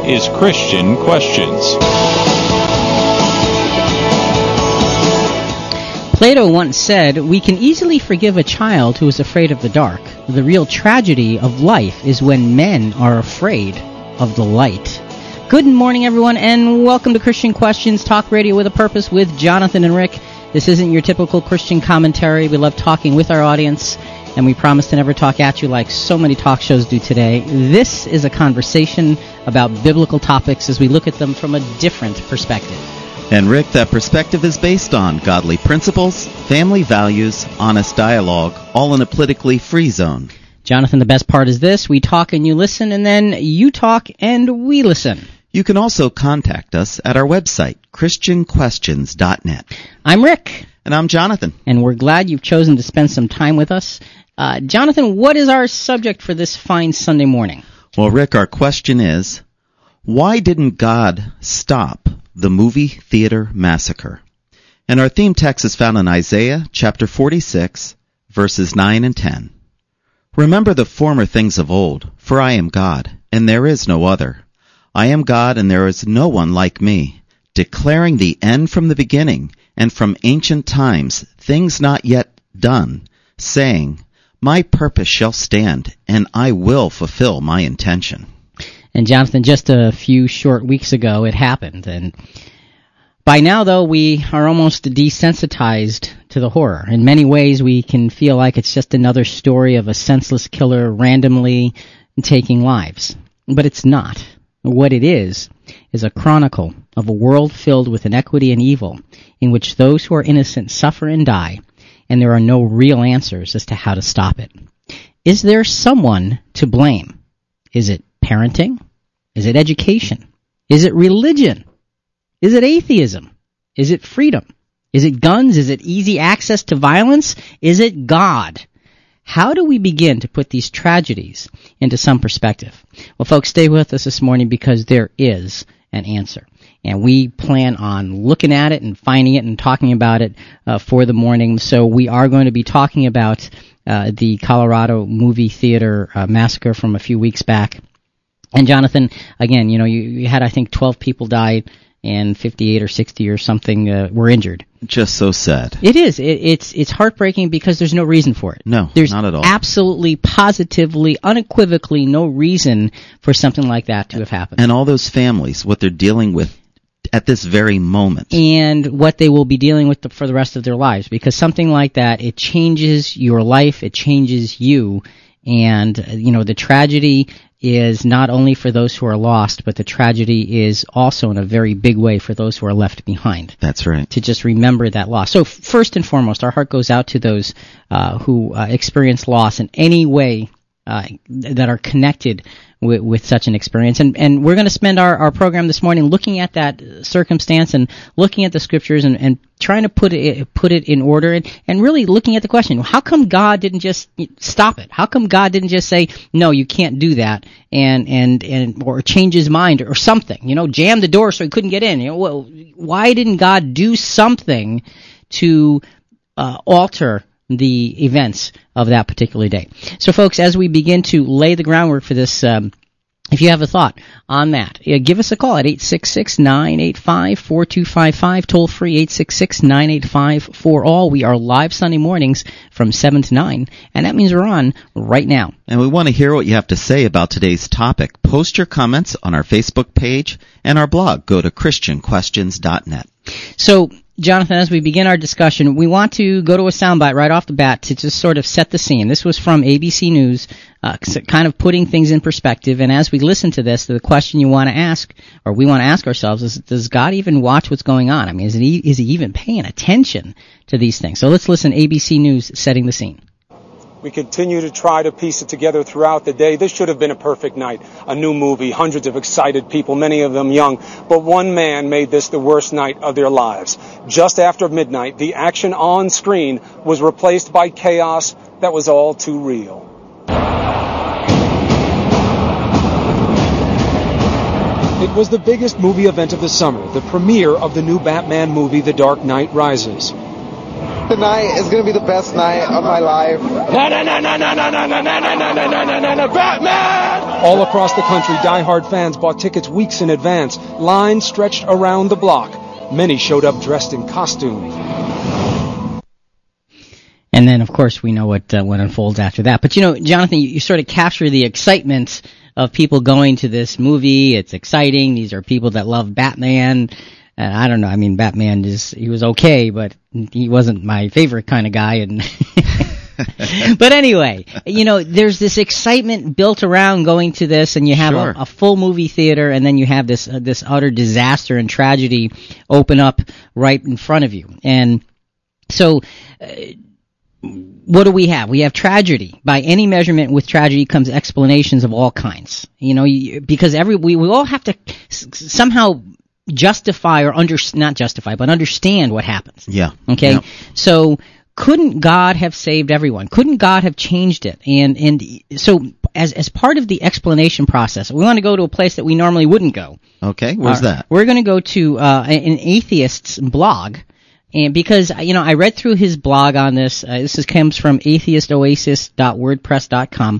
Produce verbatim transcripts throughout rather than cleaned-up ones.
is Christian Questions. Plato once said, "We can easily forgive a child who is afraid of the dark. The real tragedy of life is when men are afraid of the light." Good morning, everyone, and welcome to Christian Questions, talk radio with a purpose with Jonathan and Rick. This isn't your typical Christian commentary. We love talking with our audience, and we promise to never talk at you like so many talk shows do today. This is a conversation about biblical topics as we look at them from a different perspective. And Rick, that perspective is based on godly principles, family values, honest dialogue, all in a politically free zone. Jonathan, the best part is this: we talk and you listen, and then you talk and we listen. You can also contact us at our website, christian questions dot net. I'm Rick. And I'm Jonathan. And we're glad you've chosen to spend some time with us. Uh, Jonathan, what is our subject for this fine Sunday morning? Well, Rick, our question is, why didn't God stop the movie theater massacre? And our theme text is found in Isaiah chapter forty-six, verses nine and ten. Remember the former things of old, for I am God, and there is no other. I am God, and there is no one like me, declaring the end from the beginning, and from ancient times things not yet done, saying, my purpose shall stand, and I will fulfill my intention. And Jonathan, just a few short weeks ago it happened, and by now, though, we are almost desensitized to the horror. In many ways, we can feel like it's just another story of a senseless killer randomly taking lives. But it's not. What it is, is a chronicle of a world filled with inequity and evil, in which those who are innocent suffer and die, and there are no real answers as to how to stop it. Is there someone to blame? Is it parenting? Is it education? Is it religion? Is it atheism? Is it freedom? Is it guns? Is it easy access to violence? Is it God? How do we begin to put these tragedies into some perspective? Well, folks, stay with us this morning because there is an answer. And we plan on looking at it and finding it and talking about it uh, for the morning. So we are going to be talking about uh, the Colorado movie theater uh, massacre from a few weeks back. And Jonathan, again, you know, you, you had, I think, twelve people died and fifty-eight or sixty or something uh, were injured. Just so sad. It is. It, it's it's heartbreaking because there's no reason for it. No, there's not at all. Absolutely, positively, unequivocally no reason for something like that to have happened. And all those families, what they're dealing with at this very moment. And what they will be dealing with the, for the rest of their lives. Because something like that, it changes your life, it changes you. And, you know, the tragedy is not only for those who are lost, but the tragedy is also in a very big way for those who are left behind. That's right. To just remember that loss. So first and foremost, our heart goes out to those uh, who uh, experience loss in any way uh, that are connected with, with such an experience. And, and we're going to spend our, our program this morning looking at that circumstance and looking at the scriptures and, and trying to put it put it in order and, and really looking at the question, how come God didn't just stop it? How come God didn't just say, no, you can't do that, and and, and or change his mind or something, you know, jam the door so he couldn't get in? You know, well, why didn't God do something to uh, alter the events of that particular day? So, folks, as we begin to lay the groundwork for this, um, if you have a thought on that, uh, give us a call at eight six six, nine eight five, four two five five, toll free eight six six, nine eight five, four all. We are live Sunday mornings from seven to nine, and that means we're on right now. And we want to hear what you have to say about today's topic. Post your comments on our Facebook page and our blog. Go to christian questions dot net. So, Jonathan, as we begin our discussion, we want to go to a soundbite right off the bat to just sort of set the scene. This was from A B C News, uh, kind of putting things in perspective. And as we listen to this, the question you want to ask, or we want to ask ourselves, is, does God even watch what's going on? I mean, is, it, is he even paying attention to these things? So let's listen. A B C News setting the scene. We continue to try to piece it together throughout the day. This should have been a perfect night. A new movie, hundreds of excited people, many of them young. But one man made this the worst night of their lives. Just after midnight, the action on screen was replaced by chaos that was all too real. It was the biggest movie event of the summer, the premiere of the new Batman movie, The Dark Knight Rises. Tonight is going to be the best night of my life. No, no, no, no, no, no, no, no, no, no, no, no, no, no, no, Batman! All across the country, diehard fans bought tickets weeks in advance. Lines stretched around the block. Many showed up dressed in costume. And then, of course, we know what uh, what unfolds after that. But, you know, Jonathan, you, you sort of capture the excitement of people going to this movie. It's exciting. These are people that love Batman. And I don't know. I mean, Batman is he was okay, but he wasn't my favorite kind of guy. And but anyway, you know, there's this excitement built around going to this, and you have Sure. a, a full movie theater, and then you have this uh, this utter disaster and tragedy open up right in front of you. And so, uh, what do we have? We have tragedy. By any measurement, with tragedy comes explanations of all kinds. You know, you, because every we, we all have to s- somehow justify or under not justify, but understand what happens. Yeah. Okay. Yeah. So couldn't God have saved everyone? Couldn't God have changed it? And and so as as part of the explanation process, we want to go to a place that we normally wouldn't go. Okay, where's Uh, that? We're going to go to uh, an atheist's blog. And because, you know, I read through his blog on this. Uh, this is, comes from atheist oasis dot wordpress dot com.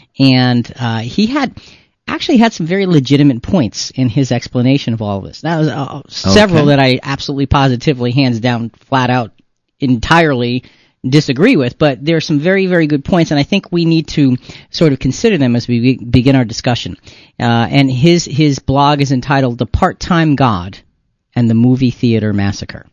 And uh, he had actually had some very legitimate points in his explanation of all of this. That was uh, several Okay. that I absolutely positively, hands down, flat out, entirely disagree with. But there are some very, very good points, and I think we need to sort of consider them as we be- begin our discussion. Uh, and his his blog is entitled "The Part-Time God and the Movie Theater Massacre."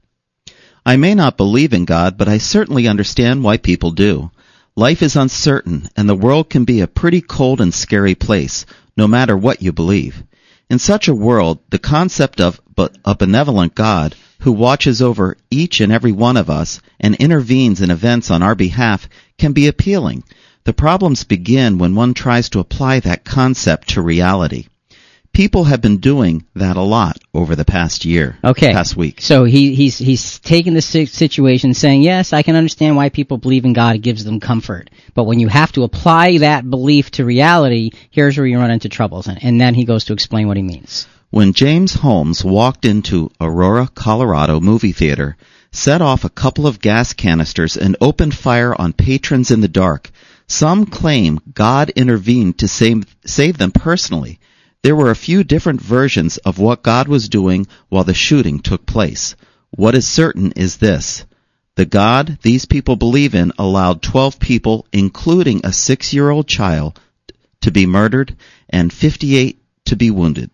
I may not believe in God, but I certainly understand why people do. Life is uncertain, and the world can be a pretty cold and scary place, no matter what you believe. In such a world, the concept of a benevolent God who watches over each and every one of us and intervenes in events on our behalf can be appealing. The problems begin when one tries to apply that concept to reality. People have been doing that a lot over the past year, Okay. past week. So he, he's he's taken the si- situation, saying, yes, I can understand why people believe in God. It gives them comfort. But when you have to apply that belief to reality, here's where you run into troubles. And, and then he goes to explain what he means. When James Holmes walked into Aurora, Colorado movie theater, set off a couple of gas canisters, and opened fire on patrons in the dark, some claim God intervened to save, save them personally. There were a few different versions of what God was doing while the shooting took place. What is certain is this. The God these people believe in allowed twelve people, including a six-year-old child, to be murdered and fifty-eight to be wounded.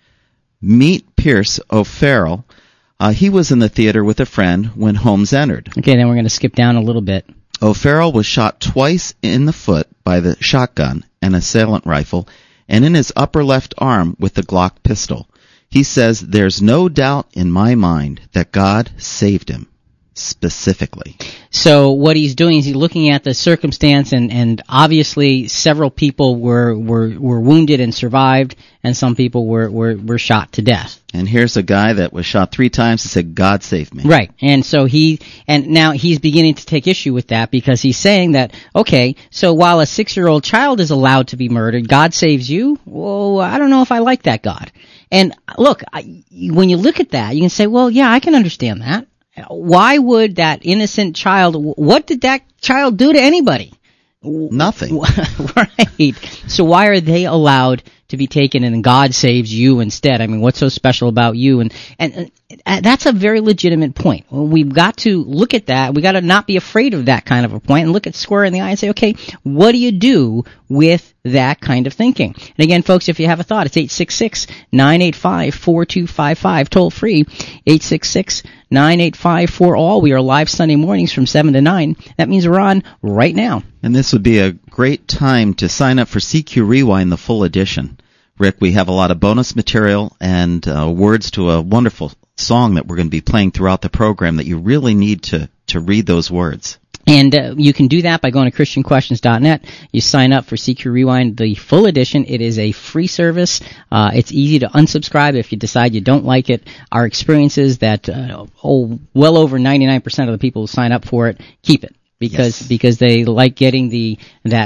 Meet Pierce O'Farrell. Uh, he was in the theater with a friend when Holmes entered. Okay, then we're going to skip down a little bit. O'Farrell was shot twice in the foot by the shotgun and assailant rifle, and in his upper left arm with the Glock pistol. He says, there's no doubt in my mind that God saved him, specifically. So what he's doing is he's looking at the circumstance, and, and obviously several people were, were, were wounded and survived, and some people were, were, were shot to death. And here's a guy that was shot three times and said, God saved me. Right. And so he, and now he's beginning to take issue with that, because he's saying that, okay, so while a six-year-old child is allowed to be murdered, God saves you? Well, I don't know if I like that God. And look, I, when you look at that, you can say, well, yeah, I can understand that. Why would that innocent child, what did that child do to anybody? Nothing. Right. So why are they allowed to be taken and God saves you instead? I mean, what's so special about you? And, and, and that's a very legitimate point. Well, we've got to look at that. We've got to not be afraid of that kind of a point and look at square in the eye and say, okay, what do you do with that kind of thinking? And again, folks, if you have a thought, it's eight six six, nine eight five, four two five five, toll free, eight six six, nine eight five, four all. We are live Sunday mornings from seven to nine. That means we're on right now. And this would be a great time to sign up for C Q Rewind, the full edition. Rick, we have a lot of bonus material and uh, words to a wonderful song that we're going to be playing throughout the program that you really need to, to read those words. And uh, you can do that by going to Christian Questions dot net. You sign up for C Q Rewind, the full edition. It is a free service. Uh, it's easy to unsubscribe if you decide you don't like it. Our experience is that uh, oh, well over ninety-nine percent of the people who sign up for it keep it because Yes. because they like getting the that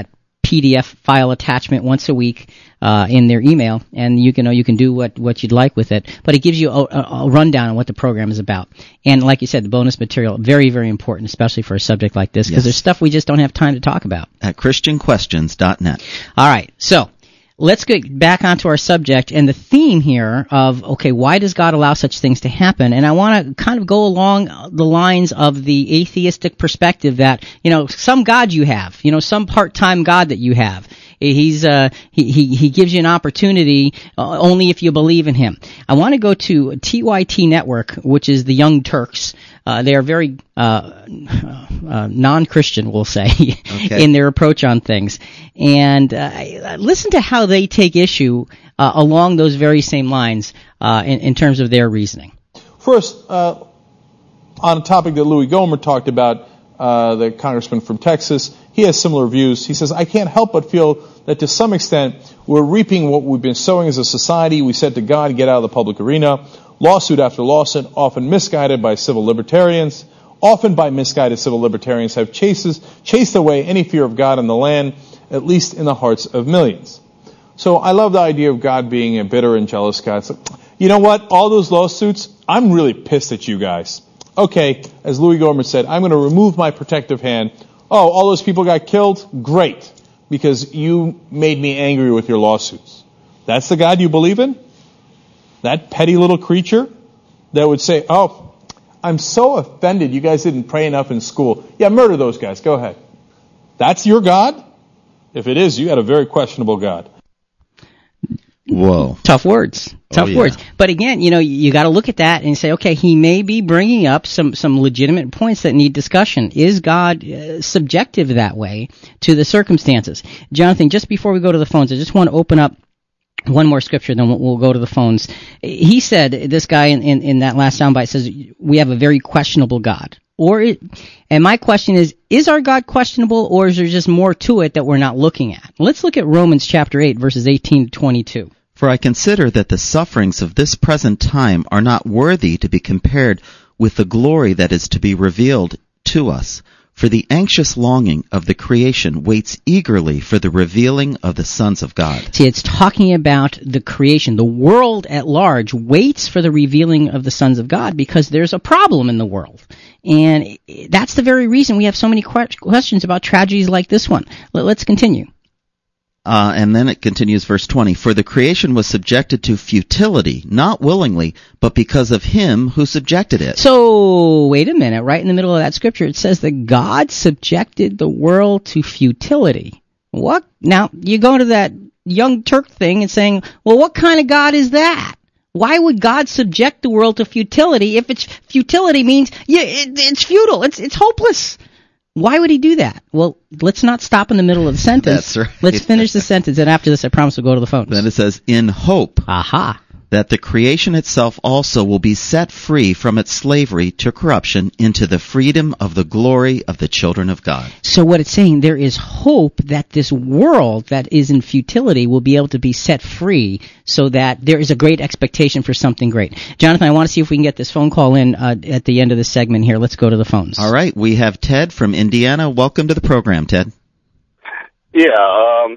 P D F file attachment once a week uh, in their email, and you can, you know, you can do what, what you'd like with it. But it gives you a, a, a rundown on what the program is about. And like you said, the bonus material, very, very important, especially for a subject like this, because Yes. there's stuff we just don't have time to talk about. At Christian Questions dot net. All right, so let's get back onto our subject and the theme here of, okay, why does God allow such things to happen? And I want to kind of go along the lines of the atheistic perspective that, you know, some God you have, you know, some part-time God that you have. He's uh he he, he gives you an opportunity uh, only if you believe in him. I want to go to T Y T Network, which is the Young Turks. Uh, they are very uh, uh, non-Christian, we'll say, Okay. in their approach on things. And uh, listen to how they take issue uh, along those very same lines uh, in, in terms of their reasoning. First, uh, on a topic that Louis Gohmert talked about, uh, the congressman from Texas, he has similar views. He says, I can't help but feel that to some extent we're reaping what we've been sowing as a society. We said to God, get out of the public arena. Lawsuit after lawsuit, often misguided by civil libertarians, often by misguided civil libertarians, have chases, chased away any fear of God in the land, at least in the hearts of millions. So I love the idea of God being a bitter and jealous God. So, you know what? All those lawsuits, I'm really pissed at you guys. Okay, as Louis Gohmert said, I'm going to remove my protective hand. Oh, all those people got killed? Great, because you made me angry with your lawsuits. That's the God you believe in? That petty little creature that would say, oh, I'm so offended you guys didn't pray enough in school. Yeah, murder those guys. Go ahead. That's your God? If it is, you got a very questionable God. Whoa. Tough words. Tough yeah. words. But again, you know, you got to look at that and say, okay, he may be bringing up some, some legitimate points that need discussion. Is God uh, subjective that way to the circumstances? Jonathan, just before we go to the phones, I just want to open up one more scripture, then we'll, we'll go to the phones. He said, this guy in, in, in that last soundbite says, we have a very questionable God. Or it, and my question is, is our God questionable, or is there just more to it that we're not looking at? Let's look at Romans chapter eight, verses eighteen to twenty-two. For I consider that the sufferings of this present time are not worthy to be compared with the glory that is to be revealed to us. For the anxious longing of the creation waits eagerly for the revealing of the sons of God. See, it's talking about the creation. The world at large waits for the revealing of the sons of God because there's a problem in the world. And that's the very reason we have so many que- questions about tragedies like this one. Let's continue. Uh, and then it continues, verse twenty. For the creation was subjected to futility, not willingly, but because of him who subjected it. So, wait a minute. Right in the middle of that scripture, it says that God subjected the world to futility. What? Now, you go to that Young Turk thing and saying, well, what kind of God is that? Why would God subject the world to futility if it's futility means, yeah, it, it's futile, it's it's hopeless? Why would he do that? Well, let's not stop in the middle of the sentence. That's right. Let's finish the sentence, and after this, I promise we'll go to the phones. Then it says, in hope Aha. that the creation itself also will be set free from its slavery to corruption into the freedom of the glory of the children of God. So what it's saying, there is hope that this world that is in futility will be able to be set free so that there is a great expectation for something great. Jonathan, I want to see if we can get this phone call in uh, at the end of this segment here. Let's go to the phones. All right, we have Ted from Indiana. Welcome to the program, Ted. Yeah, um,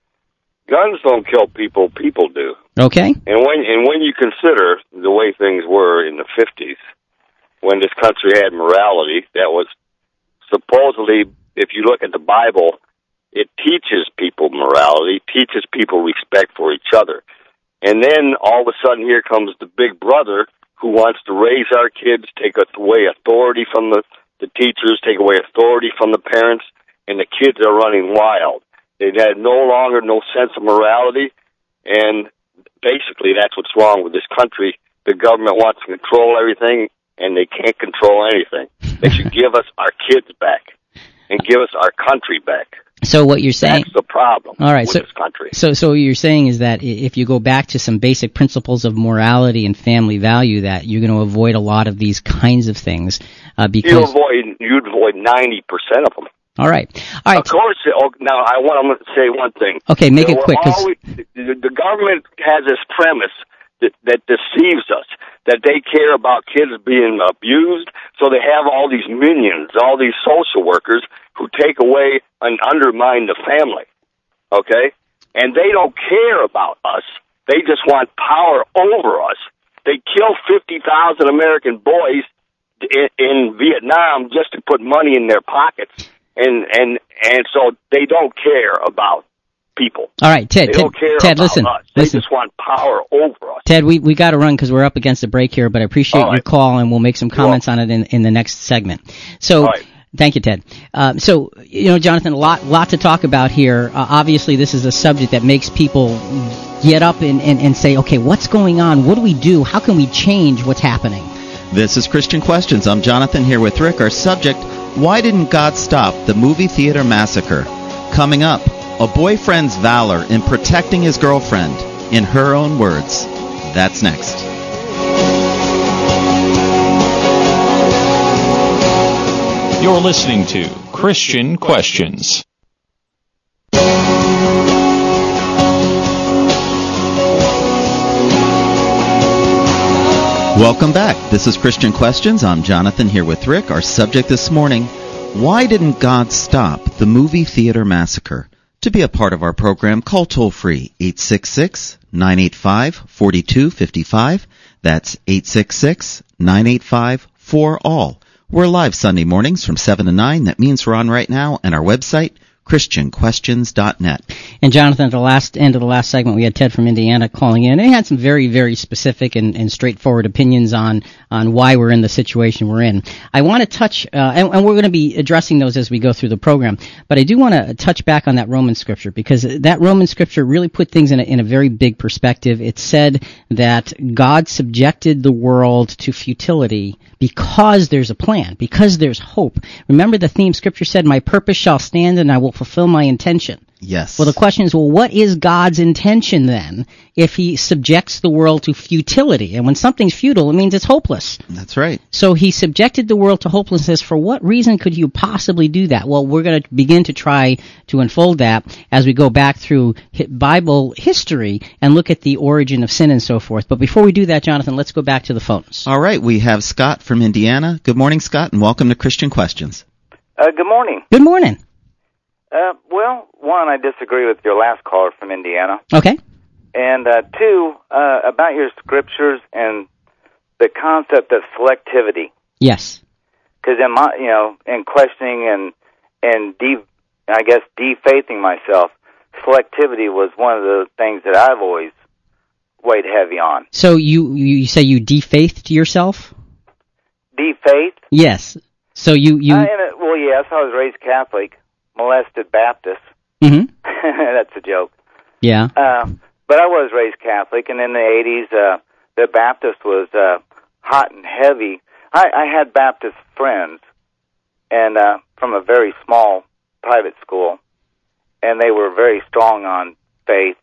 guns don't kill people, people do. Okay. And when and when you consider the way things were in the fifties, when this country had morality, that was supposedly, if you look at the Bible, it teaches people morality, teaches people respect for each other. And then all of a sudden here comes the big brother who wants to raise our kids, take away authority from the, the teachers, take away authority from the parents, and the kids are running wild. They had no longer no sense of morality, and basically that's what's wrong with this country. The government wants to control everything, and they can't control anything. They should give us our kids back and give us our country back. So what you're saying... That's the problem All right, with so, this country. So, so what you're saying is that if you go back to some basic principles of morality and family value, that you're going to avoid a lot of these kinds of things uh, because... You avoid, you'd avoid ninety percent of them. All right. All right. Of course. Oh, now, I want to say one thing. Okay, make You it know, quick. 'Cause... always, the, the government has this premise that, that deceives us, that they care about kids being abused, so they have all these minions, all these social workers who take away and undermine the family. okay? And they don't care about us. They just want power over us. They kill fifty thousand American boys in, in Vietnam just to put money in their pockets, and and and so they don't care about people. All right, Ted. They Ted, don't care Ted about listen. us. They listen. just want power over us. Ted, we we got to run because we're up against a break here, but I appreciate All right. your call, and we'll make some comments on it in in the next segment. So. All right. Thank you, Ted. Um, so, you know, Jonathan, a lot, lot to talk about here. Uh, obviously, this is a subject that makes people get up and, and, and say, okay, what's going on? What do we do? How can we change what's happening? This is Christian Questions. I'm Jonathan here with Rick. Our subject, why didn't God stop the movie theater massacre? Coming up, a boyfriend's valor in protecting his girlfriend, in her own words. That's next. You're listening to Christian Questions. Welcome back. This is Christian Questions. I'm Jonathan here with Rick. Our subject this morning, why didn't God stop the movie theater massacre? To be a part of our program, call toll-free eight six six, nine eight five, four two five five. That's eight six six, nine eight five, four all. We're live Sunday mornings from seven to nine. That means we're on right now, and our website, christian questions dot net. And Jonathan, at the last end of the last segment, we had Ted from Indiana calling in. And he had some very, very specific and, and straightforward opinions on, on why we're in the situation we're in. I want to touch, uh, and, and we're going to be addressing those as we go through the program, but I do want to touch back on that Roman scripture, because that Roman scripture really put things in a, in a very big perspective. It said that God subjected the world to futility because there's a plan, because there's hope. Remember the theme scripture said, my purpose shall stand and I will fulfill my intention. Yes. Well, the question is, well, what is God's intention then if he subjects the world to futility? And when something's futile, it means it's hopeless. That's right. So he subjected the world to hopelessness. For what reason could you possibly do that? Well, we're going to begin to try to unfold that as we go back through Bible history and look at the origin of sin and so forth. But before we do that, Jonathan, let's go back to the phones. All right. We have Scott from Indiana. Good morning, Scott, and welcome to Christian Questions. Uh, good morning. Good morning. Uh, well, one, I disagree with your last caller from Indiana. Okay. And uh, two, uh, about your scriptures and the concept of selectivity. Yes. Because in my, you know, in questioning and and de, I guess defaithing myself, selectivity was one of the things that I've always weighed heavy on. So you you say you defaithed yourself? Defaith? Yes. So you you. Uh, and it, well, yes, I was raised Catholic. Molested Baptist. Mm-hmm. That's a joke. Yeah. Uh, but I was raised Catholic, and in the eighties, uh, the Baptist was uh, hot and heavy. I, I had Baptist friends, and uh, from a very small private school, and they were very strong on faith.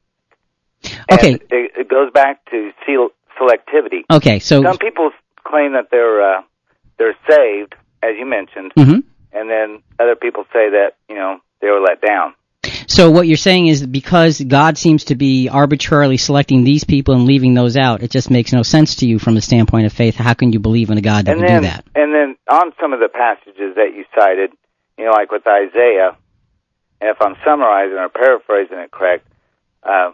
Okay. And it, it goes back to seal, selectivity. Okay. So some people claim that they're uh, they're saved, as you mentioned. Mm-hmm. And then other people say that, you know, they were let down. So what you're saying is because God seems to be arbitrarily selecting these people and leaving those out, it just makes no sense to you from the standpoint of faith. How can you believe in a God that and would then, do that? And then on some of the passages that you cited, you know, like with Isaiah, and if I'm summarizing or paraphrasing it correct, uh,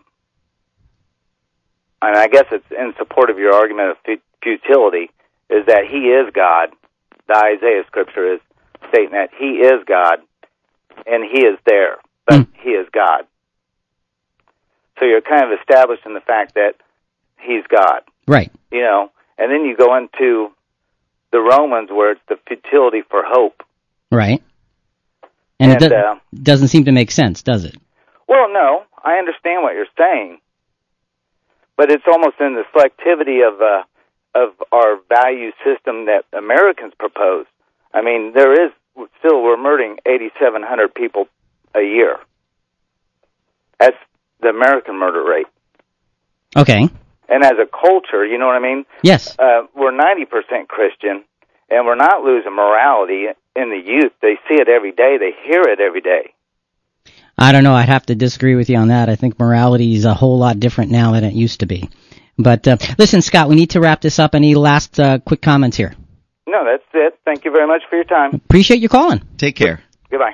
and I guess it's in support of your argument of futility, is that he is God. The Isaiah scripture is stating that he is God, and he is there, but mm. he is God. So you're kind of establishing the fact that he's God. Right. You know, and then you go into the Romans where it's the futility for hope. Right. And, and it do- uh, doesn't seem to make sense, does it? Well, no. I understand what you're saying. But it's almost in the selectivity of uh, of our value system that Americans propose. I mean, there is still, we're murdering eighty-seven hundred people a year. That's the American murder rate. Okay. And as a culture, you know what I mean? Yes. Uh, we're ninety percent Christian, and we're not losing morality in the youth. They see it every day. They hear it every day. I don't know. I'd have to disagree with you on that. I think morality is a whole lot different now than it used to be. But uh, listen, Scott, we need to wrap this up. Any last uh, quick comments here? No, that's it. Thank you very much for your time. Appreciate you calling. Take care. Goodbye.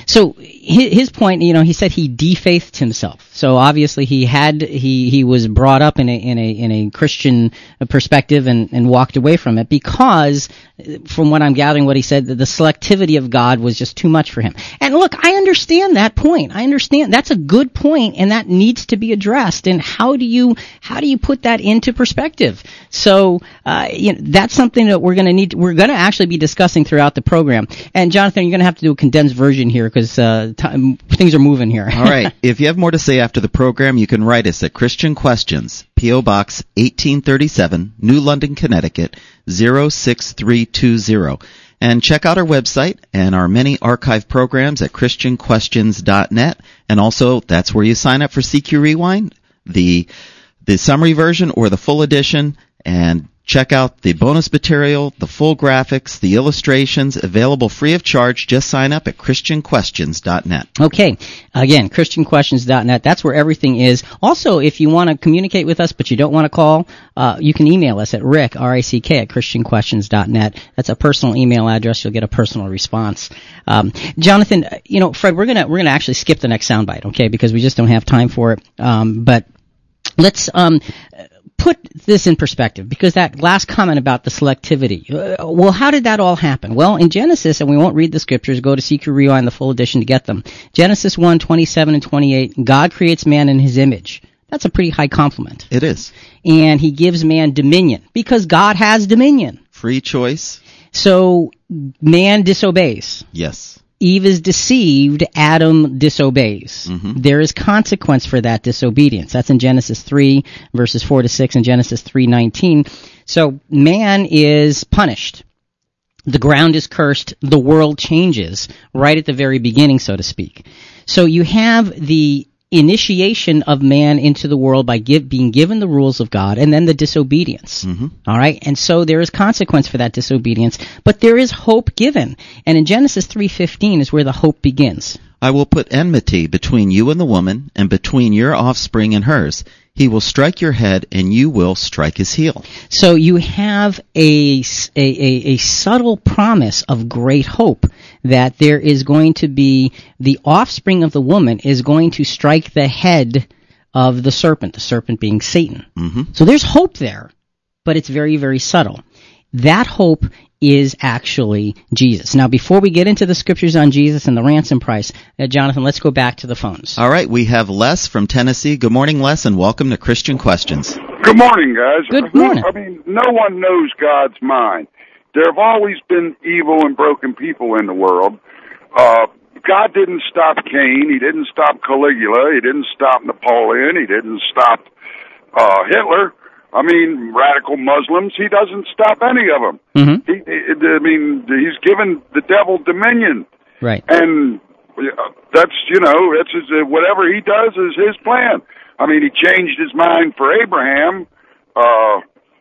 So his, his point, you know, he said he defaithed himself. So obviously he had he he was brought up in a in a in a Christian perspective and and walked away from it because, from what I'm gathering, what he said, that the selectivity of God was just too much for him. And look, I understand that point. I understand that's a good point, and that needs to be addressed. And how do you how do you put that into perspective? So uh, you know, that's something that we're going to need. We're going to actually be discussing throughout the program. And Jonathan, you're going to have to do a condensed version here because uh, t- things are moving here. All right. If you have more to say after the program, you can write us at Christian Questions, P O. Box eighteen thirty-seven, New London, Connecticut, zero six three two zero. And check out our website and our many archive programs at Christian Questions dot net. And also, that's where you sign up for C Q Rewind, the the summary version or the full edition, and check out the bonus material, the full graphics, the illustrations, available free of charge. Just sign up at Christian Questions dot net. Okay. Again, Christian Questions dot net. That's where everything is. Also, if you want to communicate with us but you don't want to call, uh, you can email us at Rick, R I C K, at Christian Questions dot net. That's a personal email address. You'll get a personal response. Um, Jonathan, you know, Fred, we're going to we're gonna actually skip the next soundbite, okay, because we just don't have time for it. Um, but let's... Um, Put this in perspective, because that last comment about the selectivity, uh, well, how did that all happen? Well, in Genesis, and we won't read the scriptures, go to C Q Rewind, the full edition, to get them. Genesis one, twenty-seven and twenty-eight, God creates man in his image. That's a pretty high compliment. It is. And he gives man dominion, because God has dominion. Free choice. So, man disobeys. Yes. Eve is deceived, Adam disobeys. Mm-hmm. There is consequence for that disobedience. That's in Genesis three, verses four to six, and Genesis three nineteen. So man is punished. The ground is cursed. The world changes right at the very beginning, so to speak. So you have the initiation of man into the world by give, being given the rules of God, and then the disobedience. Mm-hmm. All right? And so there is consequence for that disobedience, but there is hope given. And in Genesis three fifteen is where the hope begins. I will put enmity between you and the woman, and between your offspring and hers. He will strike your head, and you will strike his heel. So you have a, a, a, a subtle promise of great hope that there is going to be, the offspring of the woman is going to strike the head of the serpent, the serpent being Satan. Mm-hmm. So there's hope there, but it's very, very subtle. That hope is actually Jesus. Now, before we get into the scriptures on Jesus and the ransom price, uh, Jonathan, let's go back to the phones. All right, we have Les from Tennessee. Good morning, Les, and welcome to Christian Questions. Good morning, guys. Good morning. I mean, no one knows God's mind. There have always been evil and broken people in the world. Uh, God didn't stop Cain. He didn't stop Caligula. He didn't stop Napoleon. He didn't stop uh, Hitler. I mean, radical Muslims, he doesn't stop any of them. Mm-hmm. He, he, I mean, he's given the devil dominion. Right. And that's, you know, that's his, whatever he does is his plan. I mean, he changed his mind for Abraham. Uh,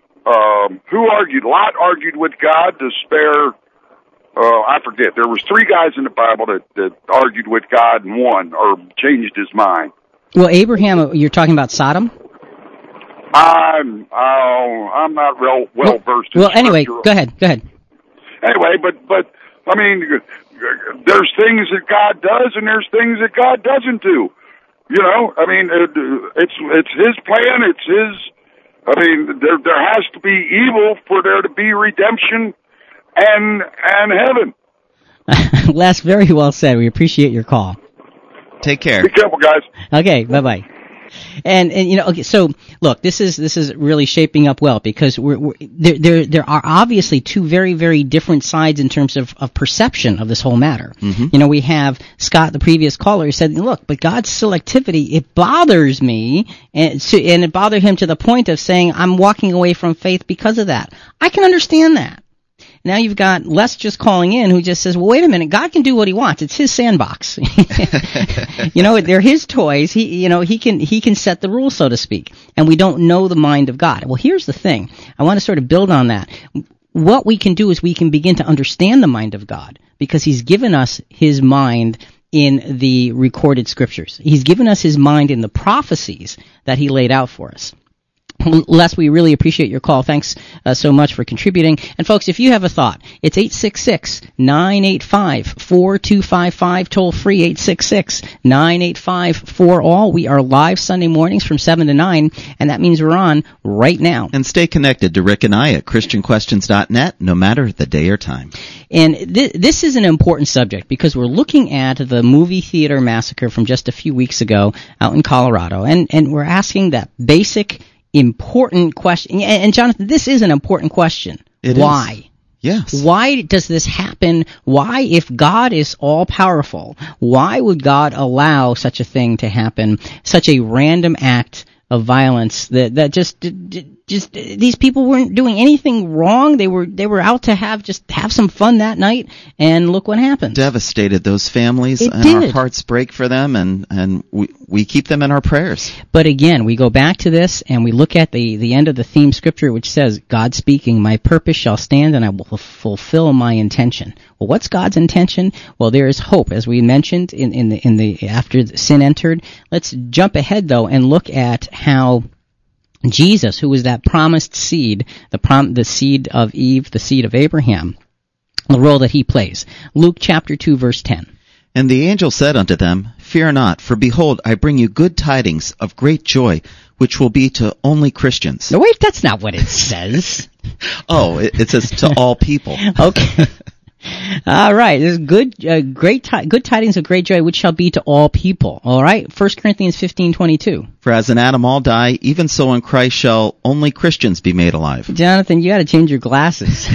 uh, who argued? Lot argued with God to spare, uh, I forget. There was three guys in the Bible that, that argued with God and won, or changed his mind. Well, Abraham, you're talking about Sodom? I'm oh, I'm not real well versed in Well, anyway, scripture. go ahead, go ahead. Anyway, but but I mean, there's things that God does and there's things that God doesn't do. You know, I mean, it, it's it's His plan. It's His. I mean, there there has to be evil for there to be redemption and and heaven. Les, very well said. We appreciate your call. Take care. Be careful, guys. Okay, bye bye. And and you know, okay, so look, this is this is really shaping up well, because we're, we're there there there are obviously two very very different sides in terms of, of perception of this whole matter. Mm-hmm. You know, we have Scott, the previous caller, who said, "Look, but God's selectivity, it bothers me," and so, and it bothered him to the point of saying, "I'm walking away from faith because of that." I can understand that. Now you've got Les just calling in, who just says, well, wait a minute, God can do what he wants. It's his sandbox. You know, they're his toys. He, you know, he can, he can set the rules, so to speak. And we don't know the mind of God. Well, here's the thing. I want to sort of build on that. What we can do is we can begin to understand the mind of God, because he's given us his mind in the recorded scriptures. He's given us his mind in the prophecies that he laid out for us. Les, we really appreciate your call. Thanks uh, so much for contributing. And folks, if you have a thought, it's eight six six, nine eight five, four two five five, toll free eight six six, nine eight five, four all. We are live Sunday mornings from seven to nine, and that means we're on right now. And stay connected to Rick and I at Christian Questions dot net, no matter the day or time. And th- this is an important subject because we're looking at the movie theater massacre from just a few weeks ago out in Colorado, and, and we're asking that basic important question. And, and Jonathan, this is an important question. It Why? Is. Yes. Why does this happen? Why, if God is all-powerful, why would God allow such a thing to happen, such a random act of violence that, that just... Just these people weren't doing anything wrong. They were they were out to have just have some fun that night, and look what happened. Devastated those families, it and did. Our hearts break for them, and, and we we keep them in our prayers. But again, we go back to this and we look at the, the end of the theme scripture, which says, God speaking, my purpose shall stand and I will fulfill my intention. Well, what's God's intention? Well, there is hope, as we mentioned in, in the in the after sin entered. Let's jump ahead though and look at how Jesus, who was that promised seed, the prom- the seed of Eve, the seed of Abraham, the role that he plays. Luke chapter two, verse ten. And the angel said unto them, Fear not, for behold, I bring you good tidings of great joy, which will be to only Christians. No, wait, that's not what it says. oh, it, it says to all people. Okay. All right, there's good, uh, great, ti- good tidings of great joy, which shall be to all people. All right, First Corinthians fifteen twenty-two. For as in Adam all die, even so in Christ shall only Christians be made alive. Jonathan, you got to change your glasses.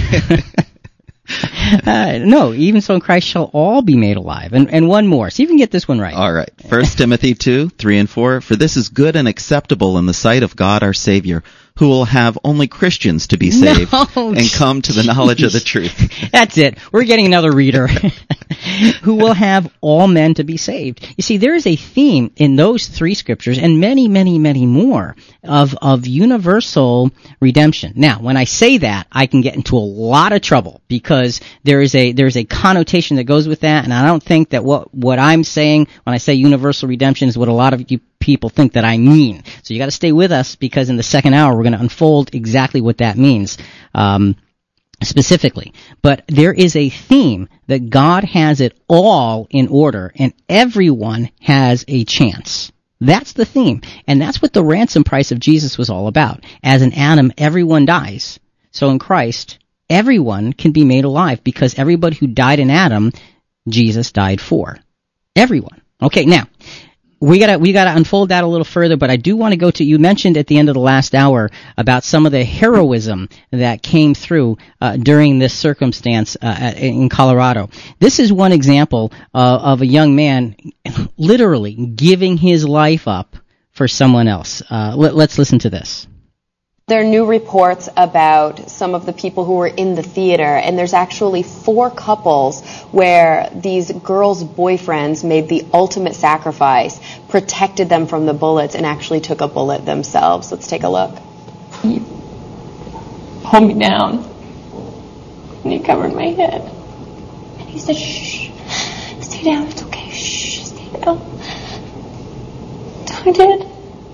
uh, no, even so in Christ shall all be made alive. And and one more, so you can get this one right. All right, First Timothy two, three and four. For this is good and acceptable in the sight of God our Savior, who will have only Christians to be saved no, and geez. come to the knowledge of the truth. That's it. We're getting another reader. Who will have all men to be saved. You see, there is a theme in those three scriptures and many, many, many more of, of universal redemption. Now, when I say that, I can get into a lot of trouble because there is a, there's a connotation that goes with that, and I don't think that what, what I'm saying when I say universal redemption is what a lot of you people think that I mean. So you got to stay with us because in the second hour we're going to unfold exactly what that means. Um, specifically. But there is a theme that God has it all in order and everyone has a chance. That's the theme. And that's what the ransom price of Jesus was all about. As in Adam, everyone dies. So in Christ, everyone can be made alive because everybody who died in Adam, Jesus died for. Everyone. Okay, now, We gotta, we gotta unfold that a little further, but I do want to go to, you mentioned at the end of the last hour about some of the heroism that came through, uh, during this circumstance, uh, in Colorado. This is one example, uh, of a young man literally giving his life up for someone else. Uh, let, let's listen to this. There are new reports about some of the people who were in the theater, and there's actually four couples where these girls' boyfriends made the ultimate sacrifice, protected them from the bullets, and actually took a bullet themselves. Let's take a look. He pulled me down, and he covered my head. And he said, shh, stay down, it's okay, shh, stay down. So I did.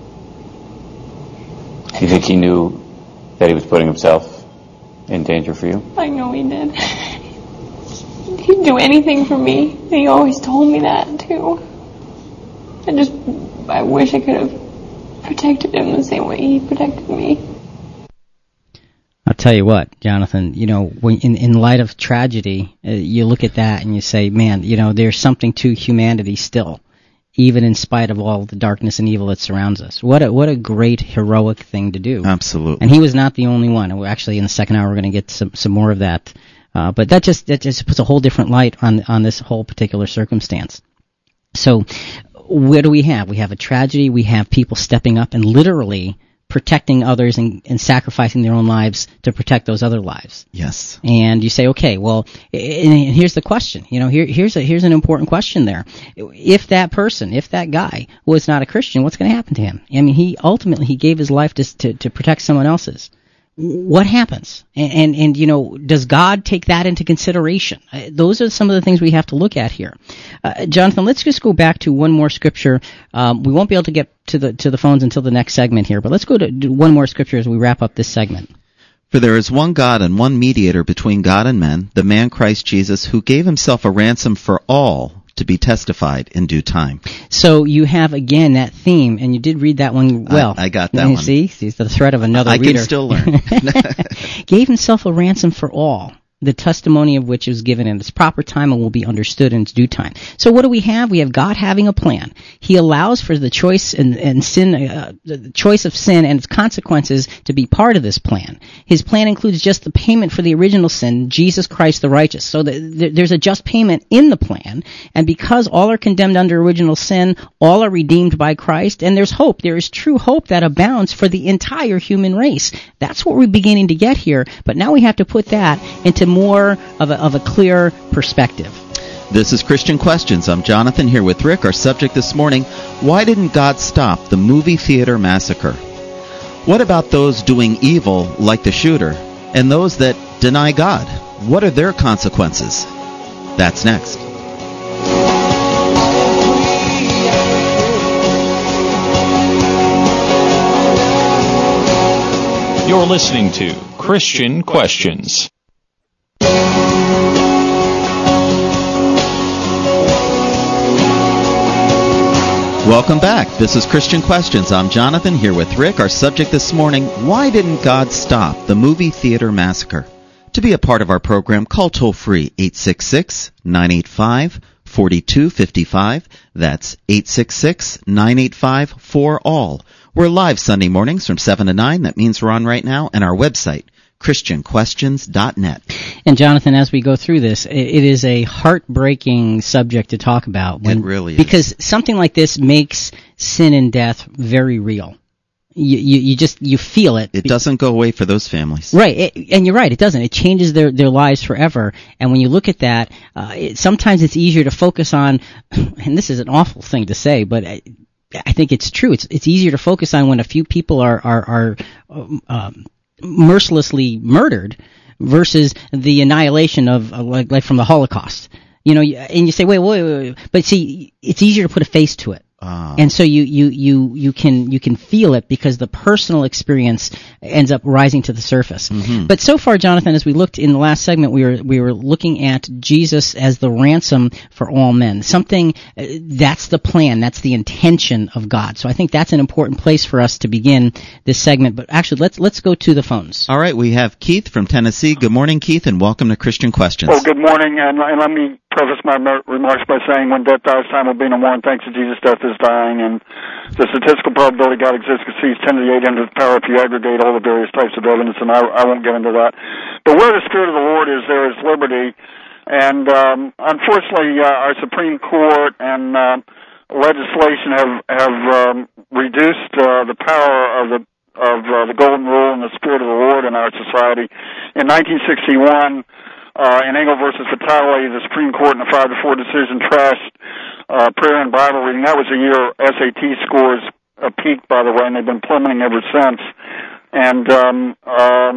Do you think he knew that he was putting himself in danger for you? I know he did. He'd do anything for me. He always told me that, too. I just, I wish I could have protected him the same way he protected me. I'll tell you what, Jonathan, you know, when in, in light of tragedy, uh, you look at that and you say, man, you know, there's something to humanity still, even in spite of all the darkness and evil that surrounds us. What a, what a great heroic thing to do. Absolutely. And he was not the only one. And we're actually in the second hour we're going to get some, some more of that. Uh, but that just, that just puts a whole different light on, on this whole particular circumstance. So, what do we have? We have a tragedy, we have people stepping up and literally protecting others and, and sacrificing their own lives to protect those other lives. Yes. And you say, okay, well, and here's the question. You know, here, here's a, here's an important question there. If that person, if that guy was not a Christian, what's going to happen to him? I mean, he ultimately he gave his life to to, to protect someone else's. what happens? And, and, and, you know, does God take that into consideration? Uh, those are some of the things we have to look at here. Uh, Jonathan, let's just go back to one more scripture. Um, we won't be able to get to the to the phones until the next segment here, but let's go to do one more scripture as we wrap up this segment. For there is one God and one mediator between God and men, the man Christ Jesus, who gave himself a ransom for all, to be testified in due time. So you have, again, that theme, and you did read that one well. I, I got that you one. See? See, it's the threat of another I reader. I can still learn. Gave himself a ransom for all, the testimony of which is given in its proper time and will be understood in its due time. So what do we have? We have God having a plan. He allows for the choice and, and sin, uh, the choice of sin and its consequences to be part of this plan. His plan includes just the payment for the original sin, Jesus Christ the righteous. So the, the, there's a just payment in the plan, and because all are condemned under original sin, all are redeemed by Christ, and there's hope. There is true hope that abounds for the entire human race. That's what we're beginning to get here, but now we have to put that into more of a, of a clear perspective. This is Christian Questions. I'm Jonathan here with Rick. Our subject this morning, why didn't God stop the movie theater massacre? What about those doing evil like the shooter and those that deny God? What are their consequences? That's next. You're listening to Christian Questions. Welcome back. This is Christian Questions. I'm Jonathan here with Rick. Our subject this morning, why didn't God stop the movie theater massacre? To be a part of our program, call toll-free eight six six, nine eight five, four two five five. That's eight six six, nine eight five, four all. We're live Sunday mornings from seven to nine. That means we're on right now. And our website, christian questions dot net. And Jonathan, as we go through this, it is a heartbreaking subject to talk about. When, it really is. Because something like this makes sin and death very real. You, you, you just, you feel it. It doesn't go away for those families. Right, it, and you're right, it doesn't. It changes their, their lives forever. And when you look at that, uh, it, sometimes it's easier to focus on, and this is an awful thing to say, but I, I think it's true. It's it's easier to focus on when a few people are, are, are um, mercilessly murdered versus the annihilation of, uh, like, like from the Holocaust. You know, and you say, wait, wait, wait, wait. But see, it's easier to put a face to it. Ah. And so you, you, you, you can you can feel it because the personal experience ends up rising to the surface. Mm-hmm. But so far, Jonathan, as we looked in the last segment, we were we were looking at Jesus as the ransom for all men. Something uh, that's the plan, that's the intention of God. So I think that's an important place for us to begin this segment. But actually, let's let's go to the phones. All right, we have Keith from Tennessee. Good morning, Keith, and welcome to Christian Questions. Well, good morning, and, and let me preface my remarks by saying when death dies, time will be no more, and thanks to Jesus, death is dying, and the statistical probability God exists exceeds ten to the eight hundredth power if you aggregate all the various types of evidence, and I, I won't get into that. But where the Spirit of the Lord is, there is liberty, and um, unfortunately, uh, our Supreme Court and uh, legislation have have um, reduced uh, the power of the of uh, the Golden Rule and the Spirit of the Lord in our society. In nineteen sixty-one, Uh, in Engel versus Vitale, the Supreme Court in a five to four decision trashed uh, prayer and Bible reading. That was the year S A T scores uh, peaked, by the way, and they've been plummeting ever since. And um, um,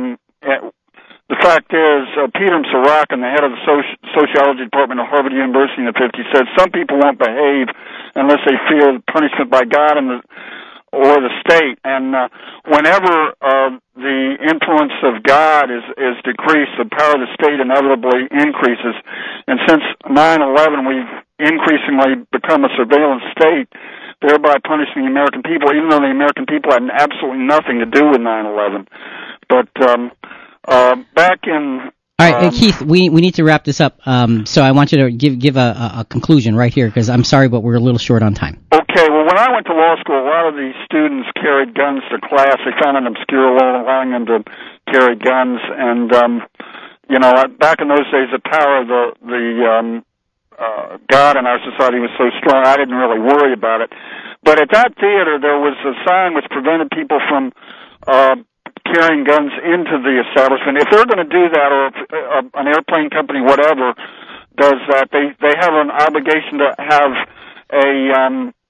the fact is, uh, Peter Sorokin, the head of the soci- sociology department at Harvard University in the fifties, said some people won't behave unless they fear punishment by God and the or the state, and uh, whenever uh, the influence of God is, is decreased, the power of the state inevitably increases. And since nine eleven, we've increasingly become a surveillance state, thereby punishing the American people, even though the American people had absolutely nothing to do with nine eleven. But um, uh, back in... All right, um, uh, Keith, we, we need to wrap this up, um, so I want you to give give a, a, a conclusion right here, because I'm sorry, but we're a little short on time. Okay, well, when I went to law school, a lot of these students carried guns to class. They found an obscure law allowing them to carry guns, and, um, you know, back in those days, the power of the, the um, uh, God in our society was so strong, I didn't really worry about it. But at that theater, there was a sign which prevented people from uh, carrying guns into the establishment. If they're going to do that, or if uh, an airplane company, whatever, does that, they, they have an obligation to have a um,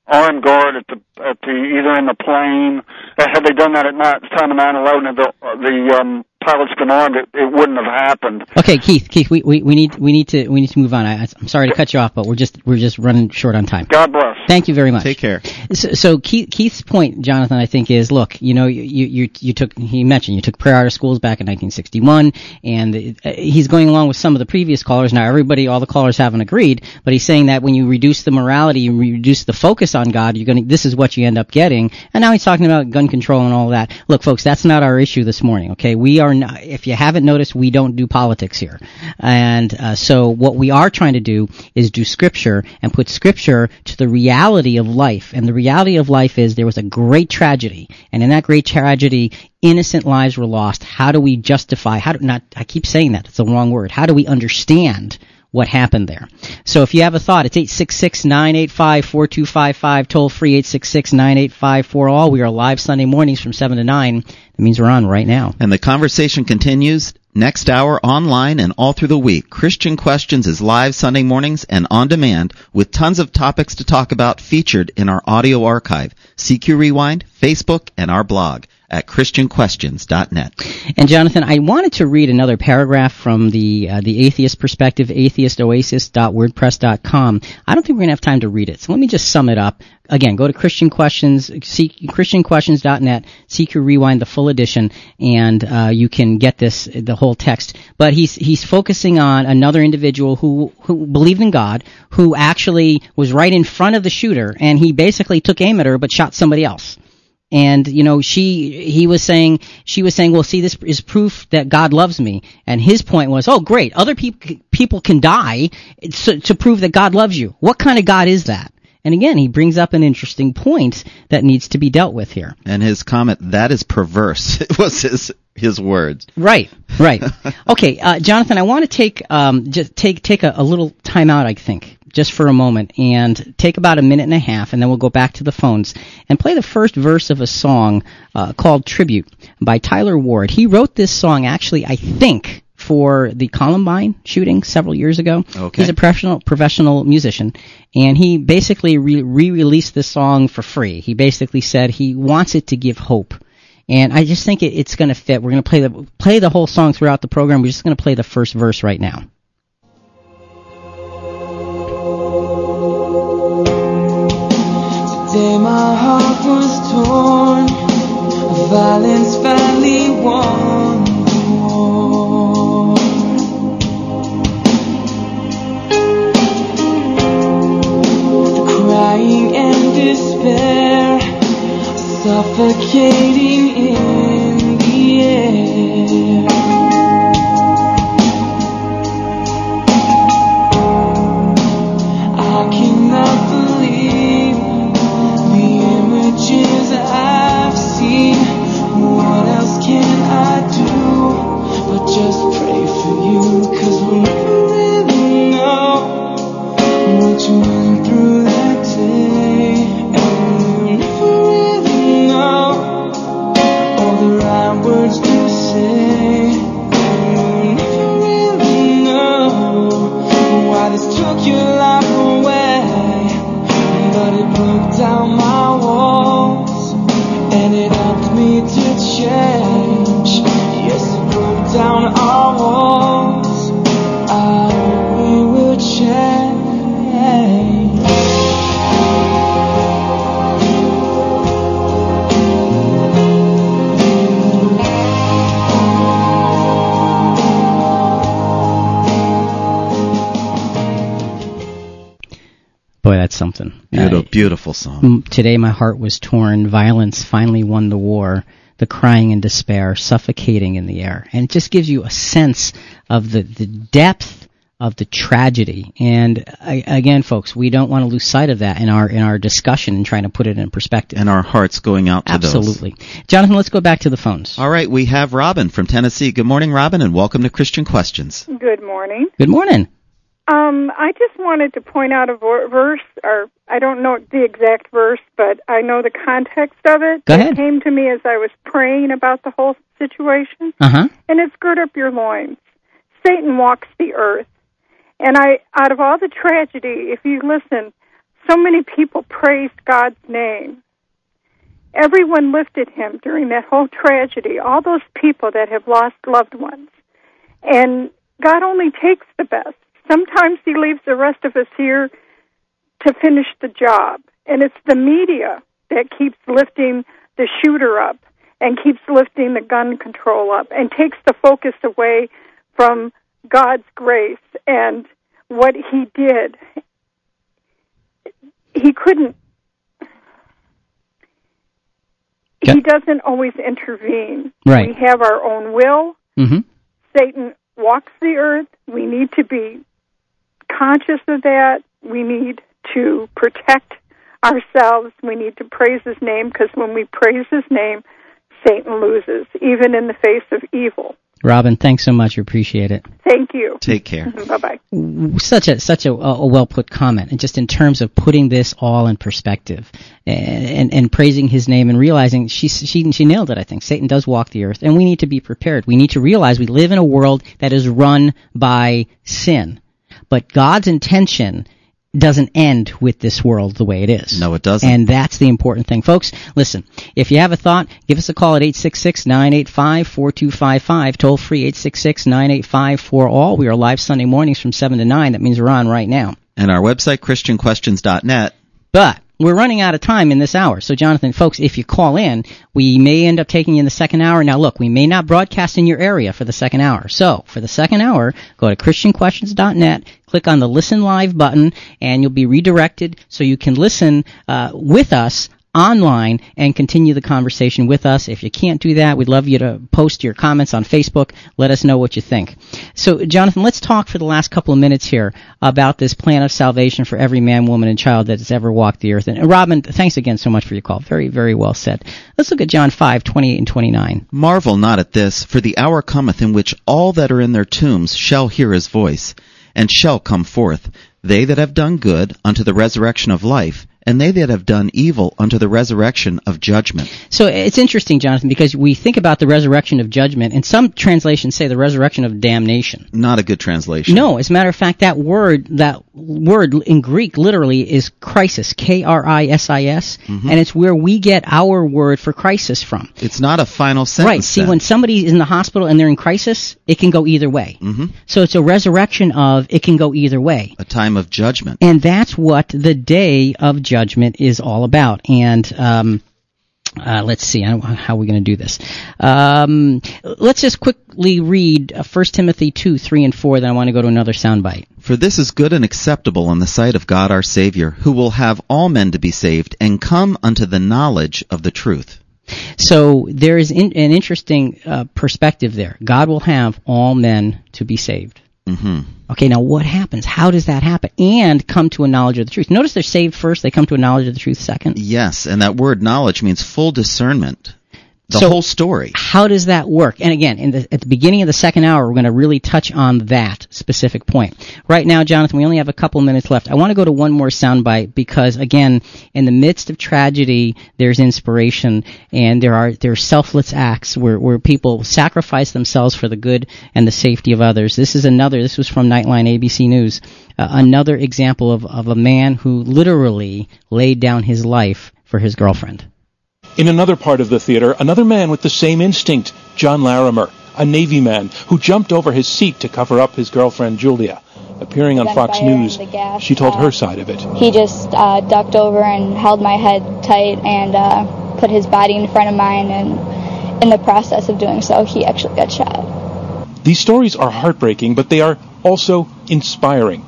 armed guard at the at the either in the plane. Uh, had they done that at night, time of nine eleven, and the the um, pilots been armed, it, it wouldn't have happened. Okay, Keith, Keith, we, we, we need we need to we need to move on. I, I'm sorry to cut you off, but we're just we're just running short on time. God bless. Thank you very much. Take care. So, so Keith, Keith's point, Jonathan, I think is, look, you know, you, you you took he mentioned you took prayer out of schools back in nineteen sixty-one, and he's going along with some of the previous callers. Now, everybody, all the callers haven't agreed, but he's saying that when you reduce the morality, you reduce the focus on God, you're going to this is what you end up getting. And now he's talking about gun control and all that. Look, folks, that's not our issue this morning. Okay, we are not. If you haven't noticed, we don't do politics here, and uh, so what we are trying to do is do Scripture and put Scripture to the reality of life. And the reality of life is there was a great tragedy, and in that great tragedy, innocent lives were lost. How do we justify? How do not? I keep saying that; it's the wrong word. How do we understand what happened there? So if you have a thought, it's eight six six, nine eight five, four two five five, toll free eight six six, nine eight five, four all. We are live Sunday mornings from seven to nine. That means we're on right now. And the conversation continues next hour online and all through the week. Christian Questions is live Sunday mornings and on demand with tons of topics to talk about featured in our audio archive, C Q Rewind, Facebook, and our blog at christian questions dot net. And Jonathan, I wanted to read another paragraph from the uh, the atheist perspective, atheist oasis dot wordpress dot com. I don't think we're going to have time to read it, so let me just sum it up. Again, go to Christian Questions, christian questions dot net, C Q Rewind, the full edition, and uh, you can get this, the whole text. But he's he's focusing on another individual who who believed in God, who actually was right in front of the shooter, and he basically took aim at her but shot somebody else. And, you know, she, he was saying, she was saying, well, see, this is proof that God loves me. And his point was, oh, great, other people, people can die to, to prove that God loves you. What kind of God is that? And again, he brings up an interesting point that needs to be dealt with here. And his comment, that is perverse, was his his words. Right, right. Okay, uh, Jonathan, I want to take um, just take take a, a little time out, I think, just for a moment, and take about a minute and a half, and then we'll go back to the phones and play the first verse of a song uh, called Tribute by Tyler Ward. He wrote this song, actually, I think, for the Columbine shooting several years ago. Okay. He's a professional professional musician, and he basically re- re-released this song for free. He basically said he wants it to give hope. And I just think it, it's going to fit. We're going to play the play the whole song throughout the program. We're just going to play the first verse right now. Today my heart was torn, violence finally won the war. The crying and despair, suffocating in the air. I cannot believe the images I've seen. What else can I do but just pray for you? 'Cause we never really know what you went through that day, and we never really know all the right words to say, and we never really know why this took your life away. But it broke down my walls, and it helped me to change. Yes, it broke down our walls. I hope we will change. Boy, that's something. Beautiful, Uh, beautiful song. Today my heart was torn. Violence finally won the war. The crying and despair suffocating in the air. And it just gives you a sense of the, the depth of the tragedy. And I, again, folks, we don't want to lose sight of that in our in our discussion and trying to put it in perspective. And our hearts going out to those. Absolutely. Jonathan, let's go back to the phones. All right, we have Robin from Tennessee. Good morning, Robin, and welcome to Christian Questions. Good morning. Good morning. Um, I just wanted to point out a ver- verse, or I don't know the exact verse, but I know the context of it. Go ahead. It came to me as I was praying about the whole situation. Uh-huh. And it's gird up your loins. Satan walks the earth. And I, out of all the tragedy, if you listen, so many people praised God's name. Everyone lifted him during that whole tragedy, all those people that have lost loved ones. And God only takes the best. Sometimes he leaves the rest of us here to finish the job. And it's the media that keeps lifting the shooter up and keeps lifting the gun control up and takes the focus away from God's grace and what he did. He couldn't, okay. He doesn't always intervene. Right. We have our own will. Mm-hmm. Satan walks the earth. We need to be conscious of that. We need to protect ourselves. We need to praise his name, because when we praise his name, Satan loses, even in the face of evil. Robin, thanks so much. We appreciate it. Thank you. Take care. Bye-bye. Such a such a, a well put comment, and just in terms of putting this all in perspective, and, and and praising his name and realizing she she she nailed it. I think Satan does walk the earth, and we need to be prepared. We need to realize we live in a world that is run by sin, but God's intention doesn't end with this world the way it is. No, it doesn't. And that's the important thing. Folks, listen, if you have a thought, give us a call at eight six six, nine eight five, four two five five, toll free eight six six, nine eight five, four all. We are live Sunday mornings from seven to nine. That means we're on right now. And our website, Christian Questions dot net. But we're running out of time in this hour. So, Jonathan, folks, if you call in, we may end up taking you in the second hour. Now, look, we may not broadcast in your area for the second hour. So, for the second hour, go to Christian Questions dot net, click on the Listen Live button, and you'll be redirected so you can listen uh, with us online and continue the conversation with us. If you can't do that, we'd love you to post your comments on Facebook. Let us know what you think. So, Jonathan, let's talk for the last couple of minutes here about this plan of salvation for every man, woman, and child that has ever walked the earth. And Robin, thanks again so much for your call. Very, very well said. Let's look at John five, twenty-eight and twenty-nine. Marvel not at this, for the hour cometh in which all that are in their tombs shall hear his voice, and shall come forth, they that have done good unto the resurrection of life, and they that have done evil unto the resurrection of judgment. So it's interesting, Jonathan, because we think about the resurrection of judgment, and some translations say the resurrection of damnation. Not a good translation. No, as a matter of fact, that word, that word in Greek literally is crisis, K R I S I S, Mm-hmm. and it's where we get our word for crisis from. It's not a final sentence. Right. See, then. when somebody is in the hospital and they're in crisis, it can go either way. Mm-hmm. So it's a resurrection of it can go either way. A time of judgment. And that's what the day of judgment is all about. And um, uh, let's see, I don't, how are we going to do this? Um, let's just quickly read uh, First Timothy two, three, and four, then I want to go to another soundbite. For this is good and acceptable in the sight of God our Savior, who will have all men to be saved and come unto the knowledge of the truth. So there is in, an interesting uh, perspective there. God will have all men to be saved. Mm-hmm. Okay, now what happens? How does that happen? And come to a knowledge of the truth. Notice they're saved first, they come to a knowledge of the truth second. Yes, and that word knowledge means full discernment. The so whole story. How does that work? And again, in the, at the beginning of the second hour, we're going to really touch on that specific point. Right now, Jonathan, we only have a couple minutes left. I want to go to one more soundbite because, again, in the midst of tragedy, there's inspiration, and there are there are selfless acts where, where people sacrifice themselves for the good and the safety of others. This is another. This was from Nightline A B C News. Uh, another example of, of a man who literally laid down his life for his girlfriend. In another part of the theater, another man with the same instinct, John Larimer, a Navy man who jumped over his seat to cover up his girlfriend Julia. Appearing on Fox News, she told her side of it. He just uh, ducked over and held my head tight and uh, put his body in front of mine, and in the process of doing so, he actually got shot. These stories are heartbreaking, but they are also inspiring.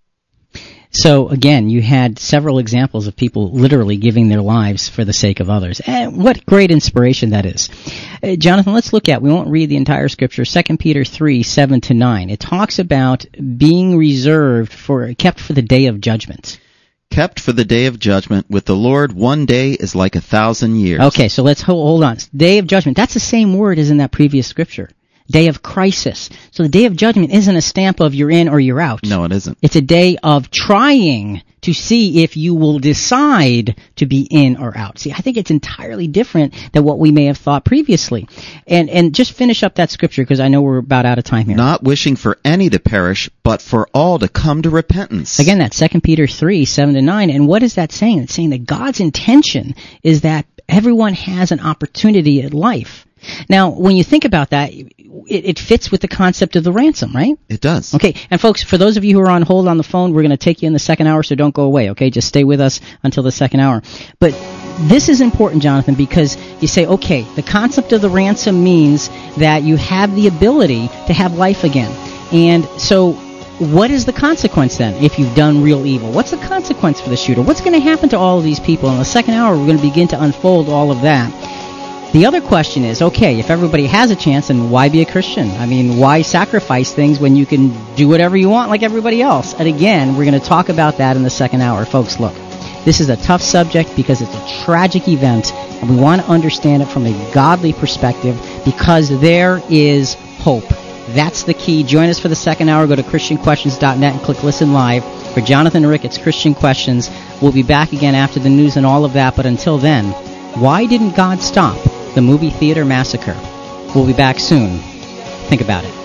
So, again, you had several examples of people literally giving their lives for the sake of others. And what great inspiration that is. Uh, Jonathan, let's look at, we won't read the entire scripture, Second Peter three, seven to nine. It talks about being reserved for, kept for the day of judgment. Kept for the day of judgment. With the Lord, one day is like a thousand years. Okay, so let's hold, hold on. Day of judgment, that's the same word as in that previous scripture. Day of crisis. So the day of judgment isn't a stamp of you're in or you're out. No, it isn't. It's a day of trying to see if you will decide to be in or out. See, I think it's entirely different than what we may have thought previously. And and just finish up that scripture, because I know we're about out of time here. Not wishing for any to perish, but for all to come to repentance. Again, that's Second Peter three, seven to nine. And what is that saying? It's saying that God's intention is that everyone has an opportunity at life. Now, when you think about that, it, it fits with the concept of the ransom, right? It does. Okay, and folks, for those of you who are on hold on the phone, we're going to take you in the second hour, so don't go away, okay? Just stay with us until the second hour. But this is important, Jonathan, because you say, okay, the concept of the ransom means that you have the ability to have life again. And so what is the consequence then if you've done real evil? What's the consequence for the shooter? What's going to happen to all of these people? In the second hour, we're going to begin to unfold all of that. The other question is, okay, if everybody has a chance, then why be a Christian? I mean, why sacrifice things when you can do whatever you want like everybody else? And again, we're going to talk about that in the second hour. Folks, look, this is a tough subject because it's a tragic event, and we want to understand it from a godly perspective because there is hope. That's the key. Join us for the second hour. Go to Christian Questions dot net and click Listen Live. For Jonathan and Rick, it's Christian Questions. We'll be back again after the news and all of that, but until then, why didn't God stop the movie theater massacre? We'll be back soon. Think about it.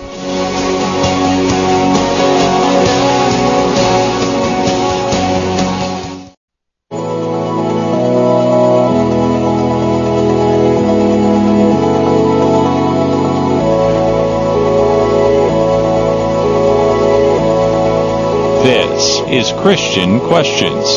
This is Christian Questions.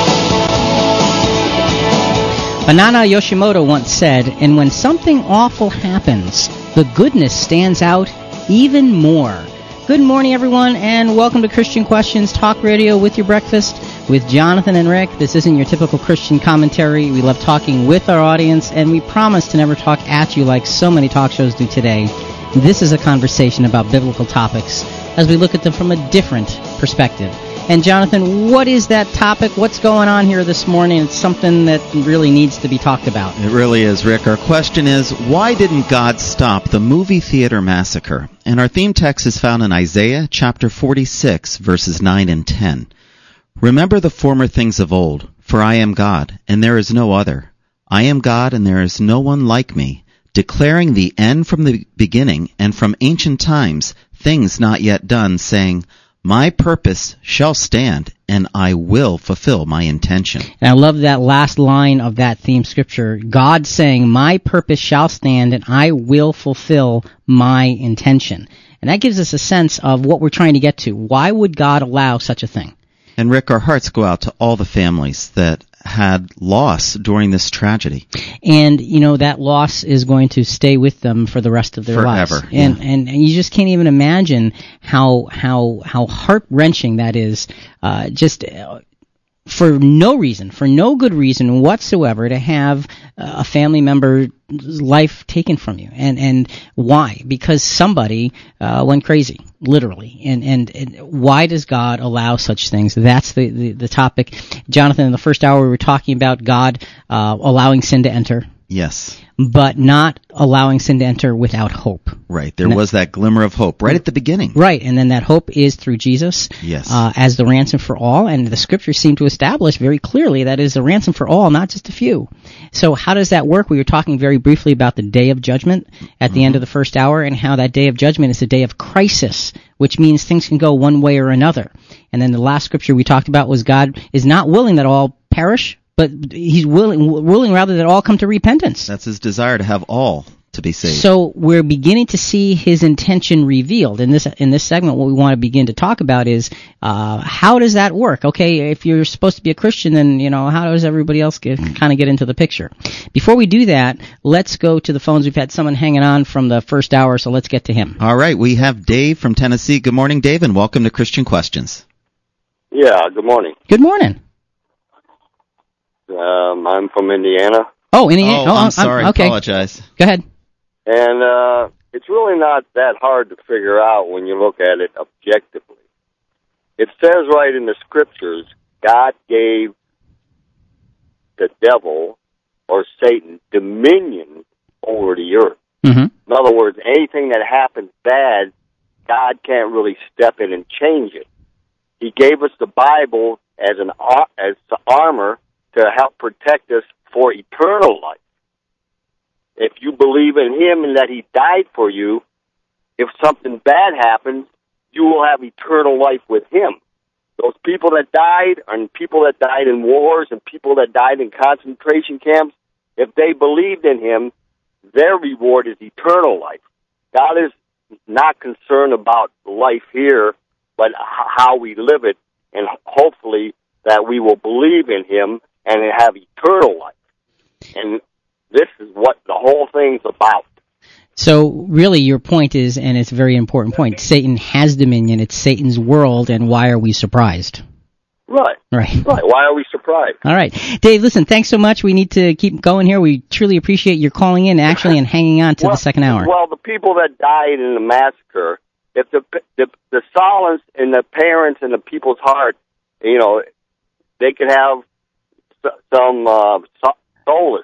Banana Yoshimoto once said, and when something awful happens, the goodness stands out even more. Good morning, everyone, and welcome to Christian Questions Talk Radio with your breakfast with Jonathan and Rick. This isn't your typical Christian commentary. We love talking with our audience, and we promise to never talk at you like so many talk shows do today. This is a conversation about biblical topics as we look at them from a different perspective. And Jonathan, what is that topic? What's going on here this morning? It's something that really needs to be talked about. It really is, Rick. Our question is, why didn't God stop the movie theater massacre? And our theme text is found in Isaiah chapter forty-six, verses nine and ten. Remember the former things of old, for I am God, and there is no other. I am God, and there is no one like me, declaring the end from the beginning, and from ancient times, things not yet done, saying, my purpose shall stand, and I will fulfill my intention. And I love that last line of that theme scripture. God saying, my purpose shall stand, and I will fulfill my intention. And that gives us a sense of what we're trying to get to. Why would God allow such a thing? And Rick, our hearts go out to all the families that had loss during this tragedy. And, you know, that loss is going to stay with them for the rest of their Forever, lives. yeah. And, and and you just can't even imagine how how how heart-wrenching that is, uh, just uh, for no reason, for no good reason whatsoever, to have uh, a family member's life taken from you. And and why? Because somebody uh, went crazy. Literally. And, and and why does God allow such things? That's the, the, the topic. Jonathan, in the first hour we were talking about God uh, allowing sin to enter. Yes. But not allowing sin to enter without hope. Right. There was that glimmer of hope right at the beginning. Right. And then that hope is through Jesus. Yes. Uh, as the ransom for all. And the scriptures seem to establish very clearly that is the ransom for all, not just a few. So how does that work? We were talking very briefly about the day of judgment at the mm-hmm. end of the first hour, and how that day of judgment is a day of crisis, which means things can go one way or another. And then the last scripture we talked about was God is not willing that all perish, but he's willing, willing rather that all come to repentance. That's his desire, to have all to be saved. So we're beginning to see his intention revealed. In this in this segment, what we want to begin to talk about is uh, how does that work? Okay, if you're supposed to be a Christian, then, you know, how does everybody else get, kind of get into the picture? Before we do that, let's go to the phones. We've had someone hanging on from the first hour, so let's get to him. All right, we have Dave from Tennessee. Good morning, Dave, and welcome to Christian Questions. Yeah, good morning. Good morning. Um, I'm from Indiana. Oh, Indiana. Oh, oh I'm sorry. Okay. Apologize. Go ahead. And uh, it's really not that hard to figure out when you look at it objectively. It says right in the scriptures, God gave the devil, or Satan, dominion over the earth. Mm-hmm. In other words, anything that happens bad, God can't really step in and change it. He gave us the Bible as an ar- as armor to help protect us for eternal life. If you believe in him and that he died for you, if something bad happens, you will have eternal life with him. Those people that died, and people that died in wars, and people that died in concentration camps, if they believed in him, their reward is eternal life. God is not concerned about life here, but how we live it, and hopefully that we will believe in him and have eternal life. And this is what the whole thing's about. So really your point is, and it's a very important point, Satan has dominion, it's Satan's world, and why are we surprised? Right. Right. Right. Why are we surprised? All right. Dave, listen, thanks so much. We need to keep going here. We truly appreciate your calling in, actually, and hanging on to well, the second hour. Well, the people that died in the massacre, if the, the the solace in the parents and the people's heart, you know, they could have some uh, solace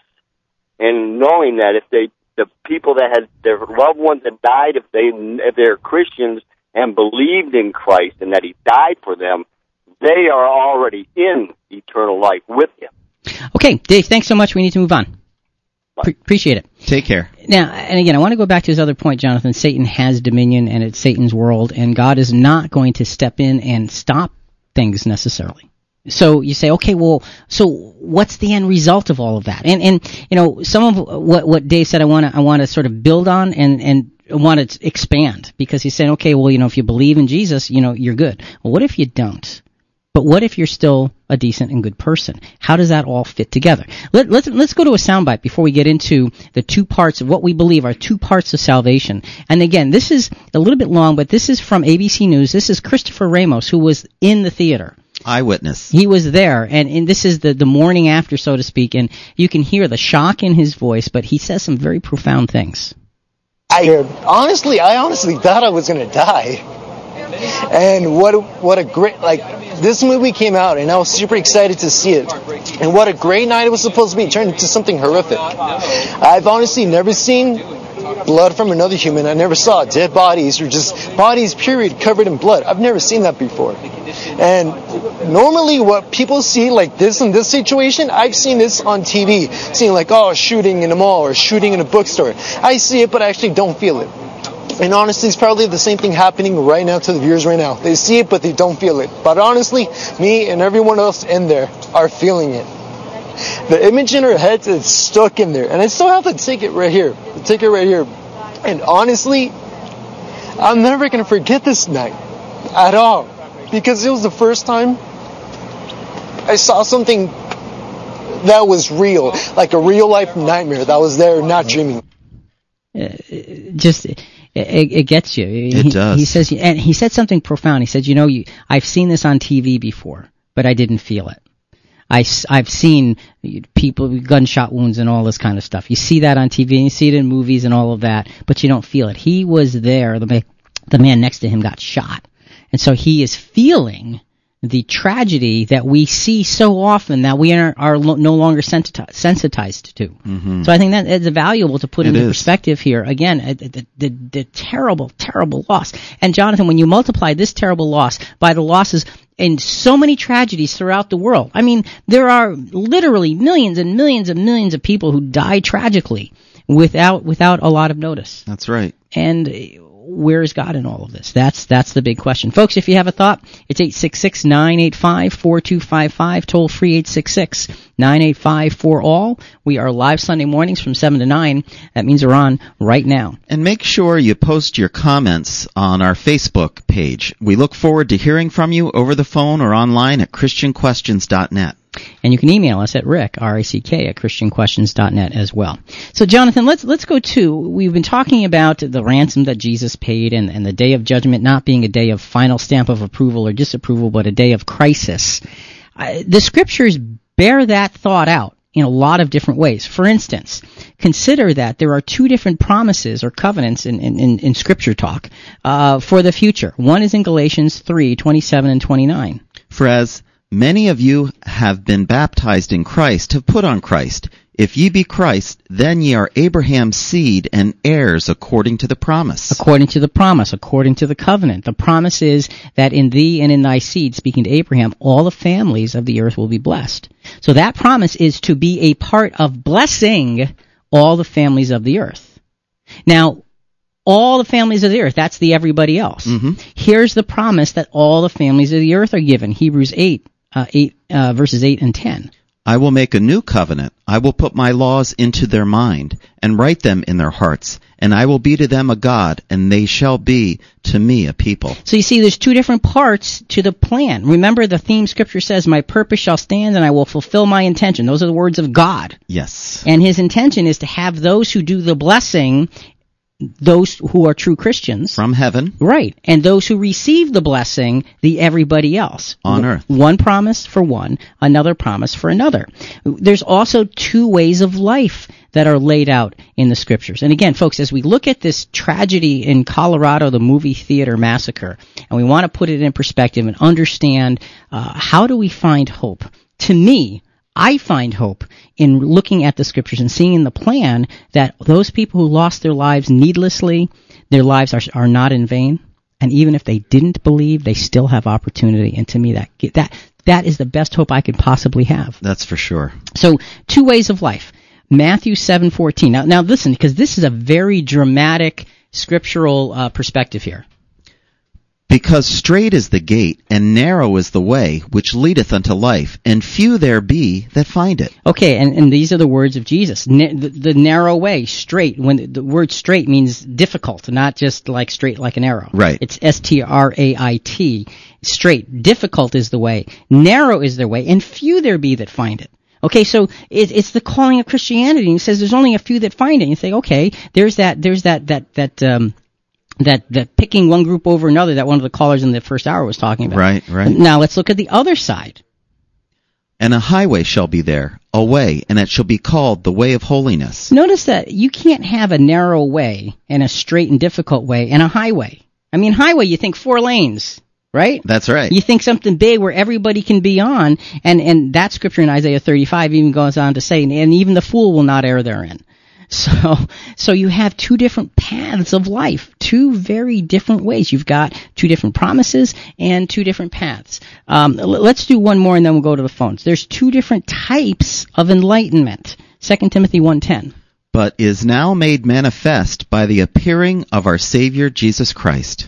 in knowing that if they, the people that had their loved ones that died, if they, if they're Christians and believed in Christ and that he died for them, they are already in eternal life with him. Okay, Dave, thanks so much. We need to move on. Pre- appreciate it. Take care. Now, and again, I want to go back to his other point, Jonathan. Satan has dominion, and it's Satan's world, and God is not going to step in and stop things necessarily. So you say, okay, well, so what's the end result of all of that? And, and you know, some of what, what Dave said I want to I want to sort of build on and, and want to expand, because he's saying, okay, well, you know, if you believe in Jesus, you know, you're good. Well, what if you don't? But what if you're still a decent and good person? How does that all fit together? Let, let's let's go to a soundbite before we get into the two parts of what we believe are two parts of salvation. And again, this is a little bit long, but this is from A B C News. This is Christopher Ramos, who was in the theater. Eyewitness. He was there, and, and this is the, the morning after, so to speak, and you can hear the shock in his voice, but he says some very profound things. I honestly, I honestly thought I was going to die. And what a, what a great, like, this movie came out, and I was super excited to see it. And what a great night it was supposed to be. It turned into something horrific. I've honestly never seen blood from another human. I never saw dead bodies or just bodies, period, covered in blood. I've never seen that before. And normally what people see like this in this situation, I've seen this on T V. Seeing like, oh, shooting in a mall or shooting in a bookstore. I see it, but I actually don't feel it. And honestly, it's probably the same thing happening right now to the viewers right now. They see it, but they don't feel it. But honestly, me and everyone else in there are feeling it. The image in our heads is stuck in there. And I still have the ticket right here. The ticket right here. And honestly, I'm never going to forget this night at all. Because it was the first time I saw something that was real. Like a real life nightmare that was there, not dreaming. Uh, just... It, it gets you. It he, does. He says, and he said something profound. He said, you know, you, I've seen this on T V before, but I didn't feel it. I, I've seen people, gunshot wounds and all this kind of stuff. You see that on T V and you see it in movies and all of that, but you don't feel it. He was there. The, the man next to him got shot. And so he is feeling the tragedy that we see so often that we are, are lo- no longer sensitized, sensitized to. Mm-hmm. So I think that it's valuable to put it into is. perspective here. Again, uh, the, the, the terrible, terrible loss. And Jonathan, when you multiply this terrible loss by the losses in so many tragedies throughout the world, I mean, there are literally millions and millions and millions of people who die tragically without without a lot of notice. That's right. And where is God in all of this? That's that's the big question. Folks, if you have a thought, it's eight six six, nine eight five, four two five five, toll free eight six six, nine eight five, four all. We are live Sunday mornings from seven to nine. That means we're on right now. And make sure you post your comments on our Facebook page. We look forward to hearing from you over the phone or online at christian questions dot net. And you can email us at Rick, R I C K, at christian questions dot net as well. So, Jonathan, let's let's go to, we've been talking about the ransom that Jesus paid and, and the day of judgment not being a day of final stamp of approval or disapproval, but a day of crisis. Uh, the scriptures bear that thought out in a lot of different ways. For instance, consider that there are two different promises or covenants in, in, in, in scripture talk uh, for the future. One is in Galatians three, twenty-seven and twenty-nine. For as many of you have been baptized in Christ, have put on Christ. If ye be Christ, then ye are Abraham's seed and heirs according to the promise. According to the promise, according to the covenant. The promise is that in thee and in thy seed, speaking to Abraham, all the families of the earth will be blessed. So that promise is to be a part of blessing all the families of the earth. Now, all the families of the earth, that's the everybody else. Mm-hmm. Here's the promise that all the families of the earth are given. Hebrews eight, uh, eight uh, verses eight and ten. I will make a new covenant. I will put my laws into their mind, and write them in their hearts. And I will be to them a God, and they shall be to me a people. So you see, there's two different parts to the plan. Remember, the theme scripture says, my purpose shall stand, and I will fulfill my intention. Those are the words of God. Yes. And his intention is to have those who do the blessing, those who are true Christians. From heaven. Right. And those who receive the blessing, the everybody else. On earth. One promise for one, another promise for another. There's also two ways of life that are laid out in the scriptures. And again, folks, as we look at this tragedy in Colorado, the movie theater massacre, and we want to put it in perspective and understand uh, how do we find hope? To me, I find hope in looking at the scriptures and seeing in the plan that those people who lost their lives needlessly, their lives are are not in vain. And even if they didn't believe, they still have opportunity. And to me, that that that is the best hope I could possibly have. That's for sure. So, two ways of life. Matthew seven fourteen. Now, now listen, because this is a very dramatic scriptural uh, perspective here. Because strait is the gate, and narrow is the way, which leadeth unto life, and few there be that find it. Okay, and, and these are the words of Jesus. Na- the, the narrow way, straight. When the, the word straight means difficult, not just like straight like an arrow. Right. It's S T R A I T. Straight. Difficult is the way. Narrow is the way, and few there be that find it. Okay, so it, it's the calling of Christianity. He says there's only a few that find it. And you say, okay, there's that, there's that, that, that, um, that, that picking one group over another that one of the callers in the first hour was talking about. Right, right. Now let's look at the other side. And a highway shall be there, a way, and it shall be called the way of holiness. Notice that you can't have a narrow way and a straight and difficult way and a highway. I mean, highway, you think four lanes, right? That's right. You think something big where everybody can be on, and, and that scripture in Isaiah thirty-five even goes on to say, and even the fool will not err therein. So, so you have two different paths of life, two very different ways. You've got two different promises and two different paths. Um, l- let's do one more and then we'll go to the phones. There's two different types of enlightenment. Second Timothy one ten. But is now made manifest by the appearing of our Savior Jesus Christ.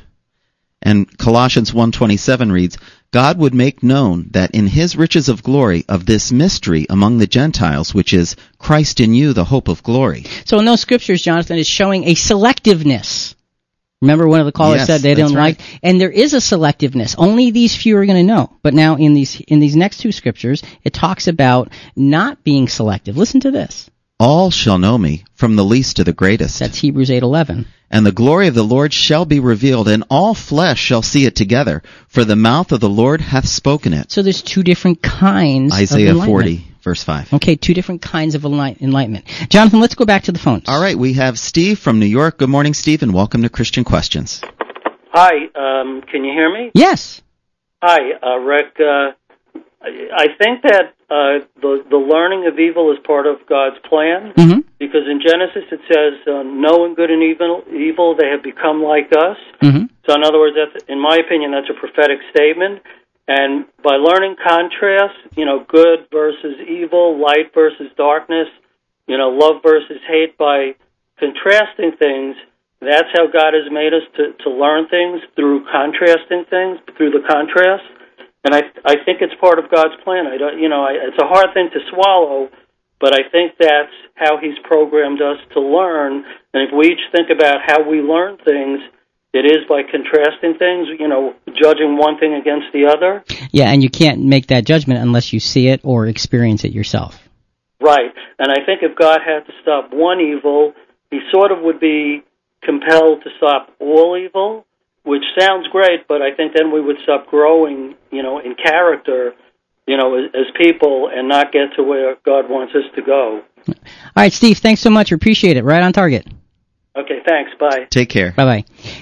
And Colossians one twenty-seven reads, God would make known that in his riches of glory of this mystery among the Gentiles, which is Christ in you, the hope of glory. So in those scriptures, Jonathan, is showing a selectiveness. Remember one of the callers Yes, said they that's don't right. like, and there is a selectiveness. Only these few are going to know. But now in these in these next two scriptures, it talks about not being selective. Listen to this. All shall know me, from the least to the greatest. That's Hebrews eight eleven. And the glory of the Lord shall be revealed, and all flesh shall see it together, for the mouth of the Lord hath spoken it. So there's two different kinds Isaiah of enlightenment. forty, verse five. Okay, two different kinds of enlight- enlightenment. Jonathan, let's go back to the phones. All right, we have Steve from New York. Good morning, Steve, and welcome to Christian Questions. Hi, um, can you hear me? Yes. Hi, uh, Rick. Uh, I, I think that uh, the the learning of evil is part of God's plan, mm-hmm. because in Genesis it says, uh, knowing good and evil, evil, they have become like us. Mm-hmm. So in other words, that's, in my opinion, that's a prophetic statement. And by learning contrast, you know, good versus evil, light versus darkness, you know, love versus hate, by contrasting things, that's how God has made us to, to learn things, through contrasting things, through the contrast. And I I think it's part of God's plan. I don't, you know, I, it's a hard thing to swallow, but I think that's how He's programmed us to learn. And if we each think about how we learn things, it is by contrasting things, you know, judging one thing against the other. Yeah, and you can't make that judgment unless you see it or experience it yourself. Right. And I think if God had to stop one evil, He sort of would be compelled to stop all evil, which sounds great, but I think then we would stop growing, you know, in character, you know, as, as people, and not get to where God wants us to go. All right, Steve, thanks so much. We appreciate it. Right on target. Okay, thanks. Bye. Take care. Bye-bye.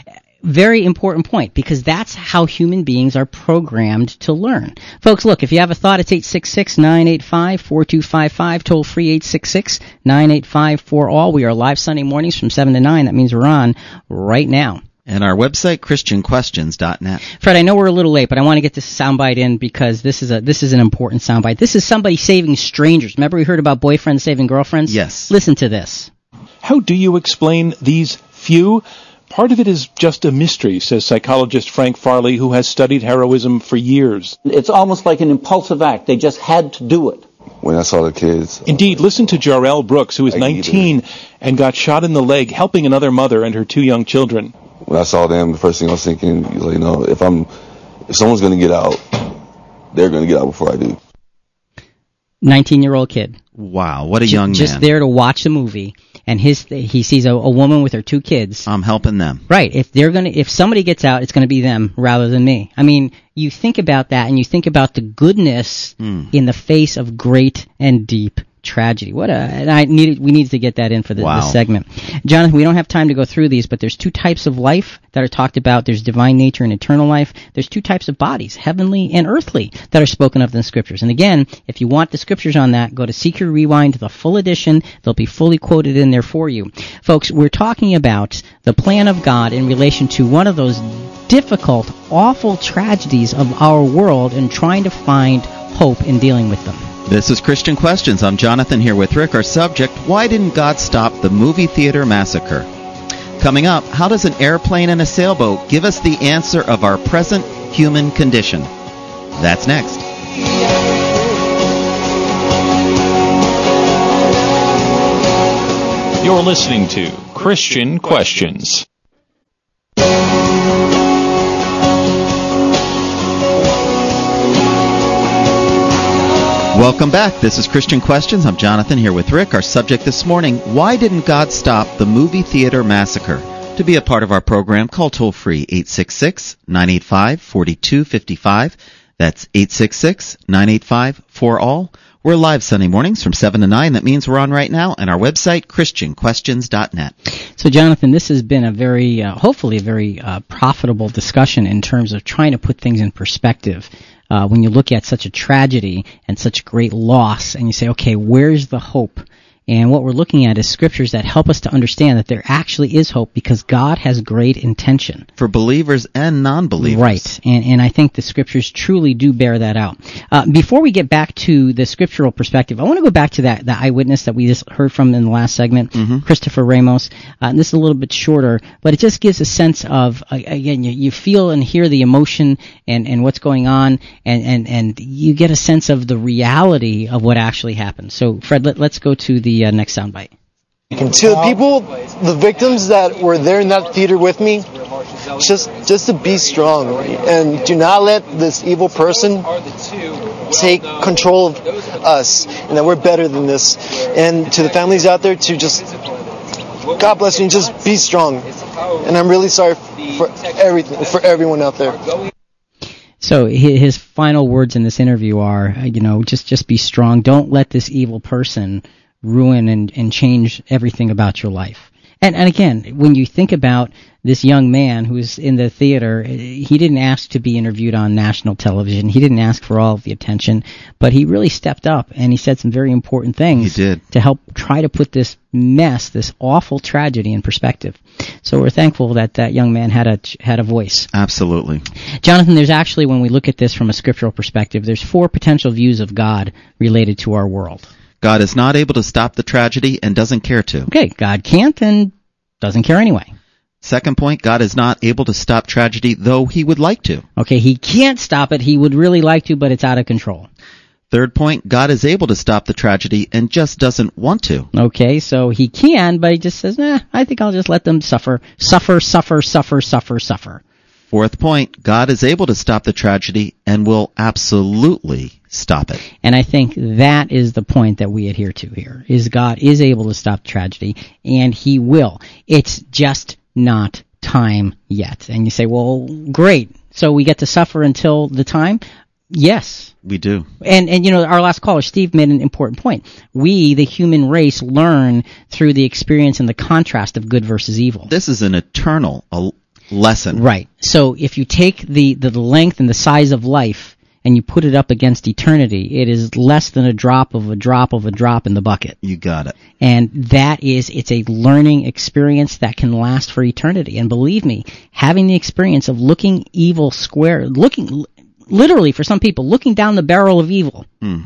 very important point, because that's how human beings are programmed to learn. Folks, look, if you have a thought, it's eight six six, nine eight five, four two five five, toll free eight six six, nine eight five, four all. We are live Sunday mornings from seven to nine. That means we're on right now. And our website, Christian Questions dot net. Fred, I know we're a little late, but I want to get this soundbite in because this is a this is an important soundbite. This is somebody saving strangers. Remember we heard about boyfriends saving girlfriends? Yes. Listen to this. How do you explain these few? Part of it is just a mystery, says psychologist Frank Farley, who has studied heroism for years. It's almost like an impulsive act. They just had to do it. When I saw the kids. Indeed, listen to Jarrell Brooks, who is nineteen and got shot in the leg helping another mother and her two young children. When I saw them, the first thing I was thinking, like, you know, if I'm, if someone's going to get out, they're going to get out before I do. nineteen-year-old kid. Wow, what a just, young man. Just there to watch a movie, and his he sees a, a woman with her two kids. I'm helping them. Right. If they're gonna, if somebody gets out, it's gonna be them rather than me. I mean, you think about that, and you think about the goodness mm. in the face of great and deep tragedy. What a, and I needed, we needed to get that in for the, wow. this segment. Jonathan, we don't have time to go through these, but there's two types of life that are talked about. There's divine nature and eternal life. There's two types of bodies, heavenly and earthly, that are spoken of in the scriptures. And again, if you want the scriptures on that, go to C Q Rewind, the full edition. They'll be fully quoted in there for you. Folks, we're talking about the plan of God in relation to one of those difficult, awful tragedies of our world and trying to find hope in dealing with them. This is Christian Questions. I'm Jonathan here with Rick. Our subject, why didn't God stop the movie theater massacre? Coming up, how does an airplane and a sailboat give us the answer of our present human condition? That's next. You're listening to Christian Questions. Welcome back. This is Christian Questions. I'm Jonathan here with Rick. Our subject this morning, why didn't God stop the movie theater massacre? To be a part of our program, call toll-free eight six six, nine eight five, four two five five. That's eight six six, nine eight five, four all. We're live Sunday mornings from seven to nine. That means we're on right now. And our website, Christian Questions dot net. So, Jonathan, this has been a very, uh, hopefully a very uh, profitable discussion in terms of trying to put things in perspective. Uh, when you look at such a tragedy and such great loss, and you say, okay, where's the hope? And what we're looking at is scriptures that help us to understand that there actually is hope because God has great intention. For believers and non-believers. Right. And, and I think the scriptures truly do bear that out. Uh, before we get back to the scriptural perspective, I want to go back to that, the eyewitness that we just heard from in the last segment, mm-hmm. Christopher Ramos. Uh, and this is a little bit shorter, but it just gives a sense of, uh, again, you, you feel and hear the emotion and, and what's going on, and, and, and you get a sense of the reality of what actually happened. So, Fred, let, let's go to the Uh, next soundbite. To the people, the victims that were there in that theater with me, just just to be strong and do not let this evil person take control of us, and that we're better than this. And to the families out there, to just, God bless you, and just be strong. And I'm really sorry for everything, for everyone out there. So his final words in this interview are, you know, just just be strong. Don't let this evil person ruin and, and change everything about your life. And and again, when you think about this young man who's in the theater, he didn't ask to be interviewed on national television. He didn't ask for all of the attention, but he really stepped up and he said some very important things he did. to help try to put this mess, this awful tragedy in perspective. So we're thankful that that young man had a had a voice. Absolutely. Jonathan, there's actually, when we look at this from a scriptural perspective, there's four potential views of God related to our world. God is not able to stop the tragedy and doesn't care to. Okay, God can't and doesn't care anyway. Second point, God is not able to stop tragedy, though he would like to. Okay, he can't stop it. He would really like to, but it's out of control. Third point, God is able to stop the tragedy and just doesn't want to. Okay, so he can, but he just says, nah, I think I'll just let them suffer, suffer, suffer, suffer, suffer, suffer. Fourth point, God is able to stop the tragedy and will absolutely stop it. And I think that is the point that we adhere to here, is God is able to stop tragedy, and he will. It's just not time yet. And you say, well, great, so we get to suffer until the time? Yes. We do. And, and you know, our last caller, Steve, made an important point. We, the human race, learn through the experience and the contrast of good versus evil. This is an eternal lesson. Right. So if you take the, the length and the size of life and you put it up against eternity, it is less than a drop of a drop of a drop in the bucket. You got it. And that is, it's a learning experience that can last for eternity. And believe me, having the experience of looking evil square, looking, literally for some people, looking down the barrel of evil, Hmm.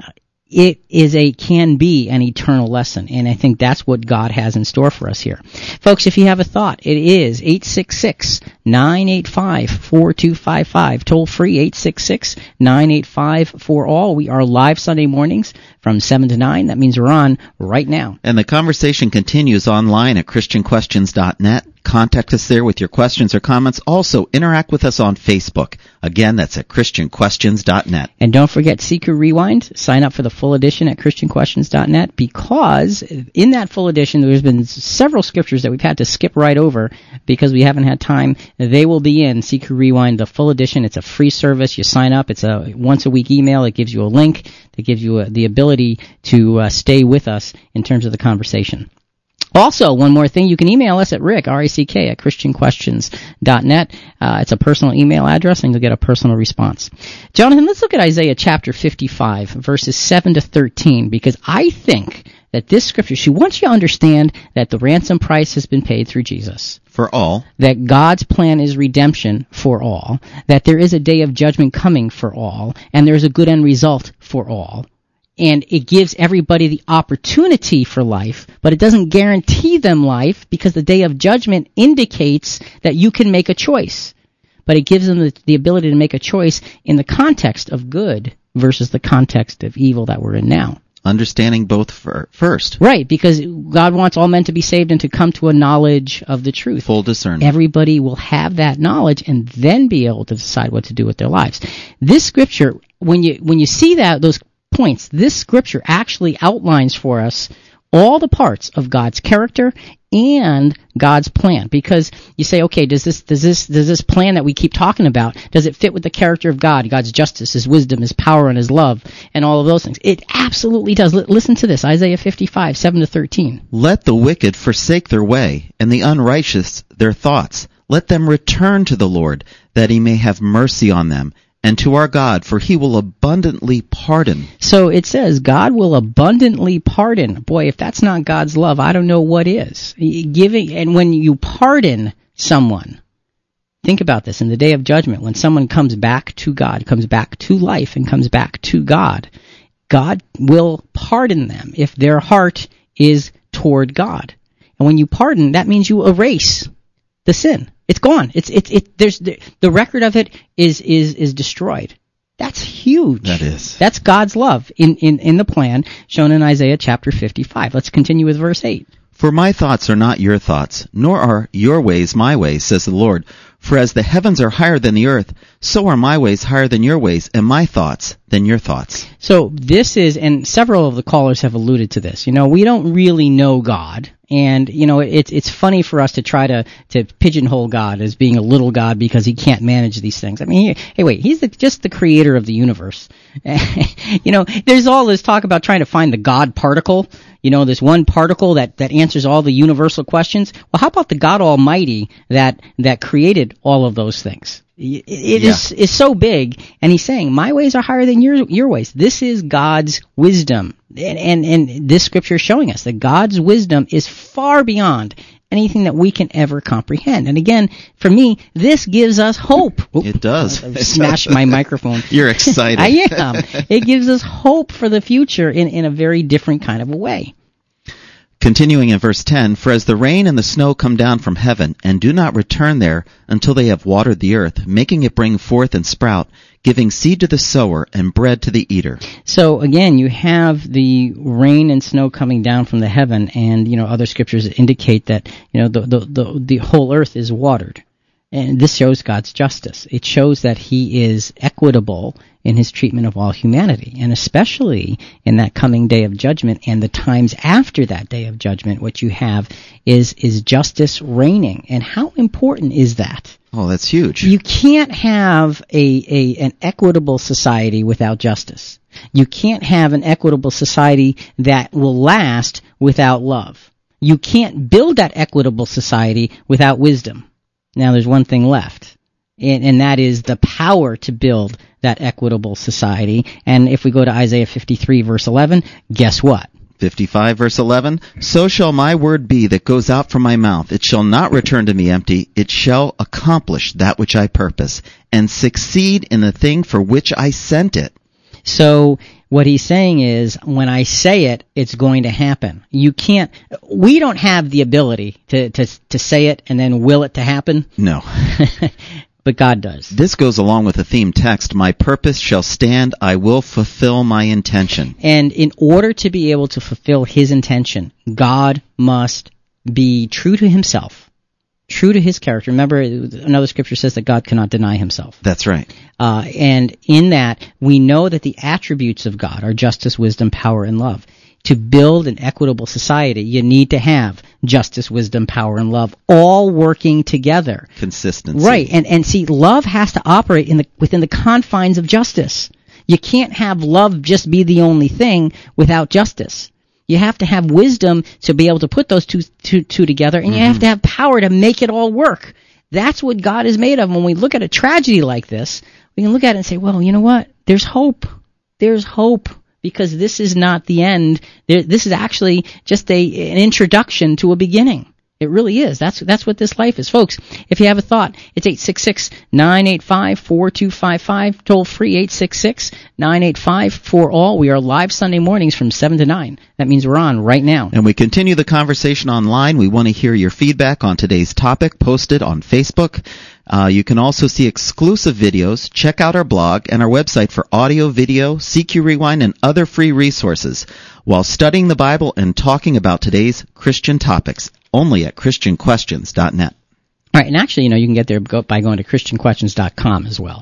it is a, can be an eternal lesson. And I think that's what God has in store for us here. Folks, if you have a thought, it is eight six six, nine eight five, four two five five. Toll free, eight six six, nine eight five, four all. We are live Sunday mornings from seven to nine. That means we're on right now. And the conversation continues online at Christian Questions dot net. Contact us there with your questions or comments. Also, interact with us on Facebook. Again, that's at Christian Questions dot net. And don't forget Seeker Rewind. Sign up for the full edition at Christian Questions dot net, because in that full edition there's been several scriptures that we've had to skip right over because we haven't had time. They will be in Seeker Rewind, the full edition. It's a free service. You sign up. It's a once-a-week email. It gives you a link that gives you a, the ability to uh, stay with us in terms of the conversation. Also, one more thing, you can email us at Rick, R I C K, at Christian Questions dot net. Uh, it's a personal email address, and you'll get a personal response. Jonathan, let's look at Isaiah chapter fifty-five, verses seven to thirteen, because I think that this scripture, she wants you to understand that the ransom price has been paid through Jesus. For all. That God's plan is redemption for all. That there is a day of judgment coming for all, and there's a good end result for all. And it gives everybody the opportunity for life, but it doesn't guarantee them life, because the day of judgment indicates that you can make a choice. But it gives them the, the ability to make a choice in the context of good versus the context of evil that we're in now. Understanding both for, first. Right, because God wants all men to be saved and to come to a knowledge of the truth. Full discernment. Everybody will have that knowledge and then be able to decide what to do with their lives. This scripture, when you when you see that those points, this scripture actually outlines for us all the parts of God's character and God's plan. Because you say, okay, does this does this does this plan that we keep talking about, does it fit with the character of God, God's justice, His wisdom, His power, and His love, and all of those things? It absolutely does. L- listen to this, Isaiah fifty-five, seven to thirteen. Let the wicked forsake their way, and the unrighteous their thoughts. Let them return to the Lord, that He may have mercy on them, and to our God, for He will abundantly pardon. So it says God will abundantly pardon. Boy, if that's not God's love, I don't know what is. Giving, and when you pardon someone, think about this, in the day of judgment, when someone comes back to God, comes back to life, and comes back to God, God will pardon them if their heart is toward God. And when you pardon, that means you erase the sin. It's gone. It's it's it. There's the, the record of it is is is destroyed. That's huge. That is. That's God's love in in in the plan shown in Isaiah chapter fifty-five. Let's continue with verse eight. For my thoughts are not your thoughts, nor are your ways my ways, says the Lord. For as the heavens are higher than the earth, so are my ways higher than your ways, and my thoughts than your thoughts. So this is, and several of the callers have alluded to this, you know, we don't really know God. And, you know, it's it's funny for us to try to, to pigeonhole God as being a little God because He can't manage these things. I mean, he, hey, wait, He's the, just the creator of the universe. You know, there's all this talk about trying to find the God particle, you know, this one particle that, that answers all the universal questions. Well, how about the God Almighty that, that created all of those things? It, it yeah. is is so big, and He's saying, my ways are higher than your your ways. This is God's wisdom. And, and, and this scripture is showing us that God's wisdom is far beyond anything that we can ever comprehend. And again, for me, this gives us hope. Oop, it does. I smashed my microphone. You're excited. I am. It gives us hope for the future in, in a very different kind of a way. Continuing in verse ten, for as the rain and the snow come down from heaven, and do not return there until they have watered the earth, making it bring forth and sprout, giving seed to the sower and bread to the eater. So again, you have the rain and snow coming down from the heaven, and you know other scriptures indicate that you know the the the, the whole earth is watered. And this shows God's justice. It shows that He is equitable in His treatment of all humanity, and especially in that coming day of judgment and the times after that day of judgment, what you have is is justice reigning. And how important is that? Oh, that's huge. You can't have a, a an equitable society without justice. You can't have an equitable society that will last without love. You can't build that equitable society without wisdom. Now there's one thing left, and, and that is the power to build that equitable society. And if we go to Isaiah fifty-three, verse eleven, guess what? fifty-five, verse eleven, so shall my word be that goes out from my mouth. It shall not return to me empty. It shall accomplish that which I purpose, and succeed in the thing for which I sent it. So what he's saying is, when I say it, it's going to happen. You can't, we don't have the ability to, to, to say it and then will it to happen. No. But God does. This goes along with the theme text, my purpose shall stand, I will fulfill my intention. And in order to be able to fulfill his intention, God must be true to himself, true to his character. Remember, another scripture says that God cannot deny himself. That's right. Uh, and in that, we know that the attributes of God are justice, wisdom, power, and love. To build an equitable society, you need to have justice, wisdom, power, and love all working together. Consistency. Right. And and see, love has to operate in the within the confines of justice. You can't have love just be the only thing without justice. You have to have wisdom to be able to put those two, two, two together, and mm-hmm. you have to have power to make it all work. That's what God is made of. When we look at a tragedy like this, we can look at it and say, well, you know what? There's hope. There's hope. Because this is not the end. This is actually just a an introduction to a beginning. It really is. That's that's what this life is. Folks, if you have a thought, it's eight six six, nine eight five, four two five five, toll free eight six six, nine eight five, four all. We are live Sunday mornings from seven to nine. That means we're on right now. And we continue the conversation online. We want to hear your feedback on today's topic posted on Facebook. Uh, you can also see exclusive videos, check out our blog and our website for audio, video, C Q Rewind, and other free resources while studying the Bible and talking about today's Christian topics, only at Christian Questions dot net. All right, and actually, you know, you can get there by going to Christian Questions dot com as well.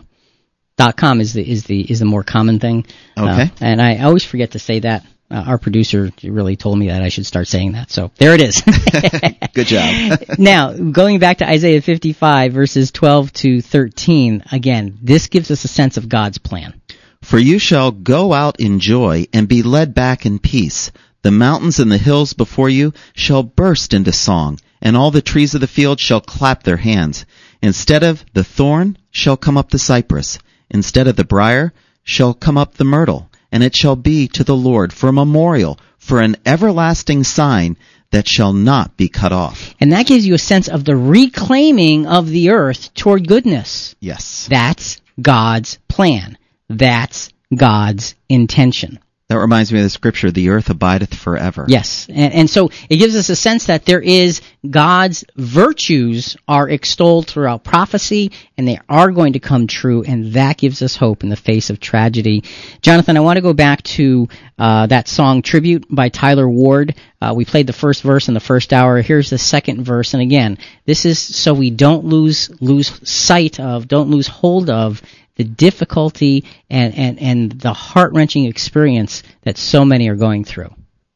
.com is the is the is the more common thing. Okay. Uh, and I always forget to say that. Uh, our producer really told me that I should start saying that. So there it is. Good job. Now, going back to Isaiah fifty-five, verses twelve to thirteen, again, this gives us a sense of God's plan. For you shall go out in joy and be led back in peace. The mountains and the hills before you shall burst into song, and all the trees of the field shall clap their hands. Instead of the thorn shall come up the cypress. Instead of the briar shall come up the myrtle. And it shall be to the Lord for a memorial, for an everlasting sign that shall not be cut off. And that gives you a sense of the reclaiming of the earth toward goodness. Yes. That's God's plan. That's God's intention. That reminds me of the scripture, the earth abideth forever. Yes. And, and so it gives us a sense that there is God's virtues are extolled throughout prophecy, and they are going to come true, and that gives us hope in the face of tragedy. Jonathan, I want to go back to uh, that song, Tribute by Tyler Ward. Uh, we played the first verse in the first hour. Here's the second verse. And again, this is so we don't lose lose sight of, don't lose hold of the difficulty and, and, and the heart-wrenching experience that so many are going through.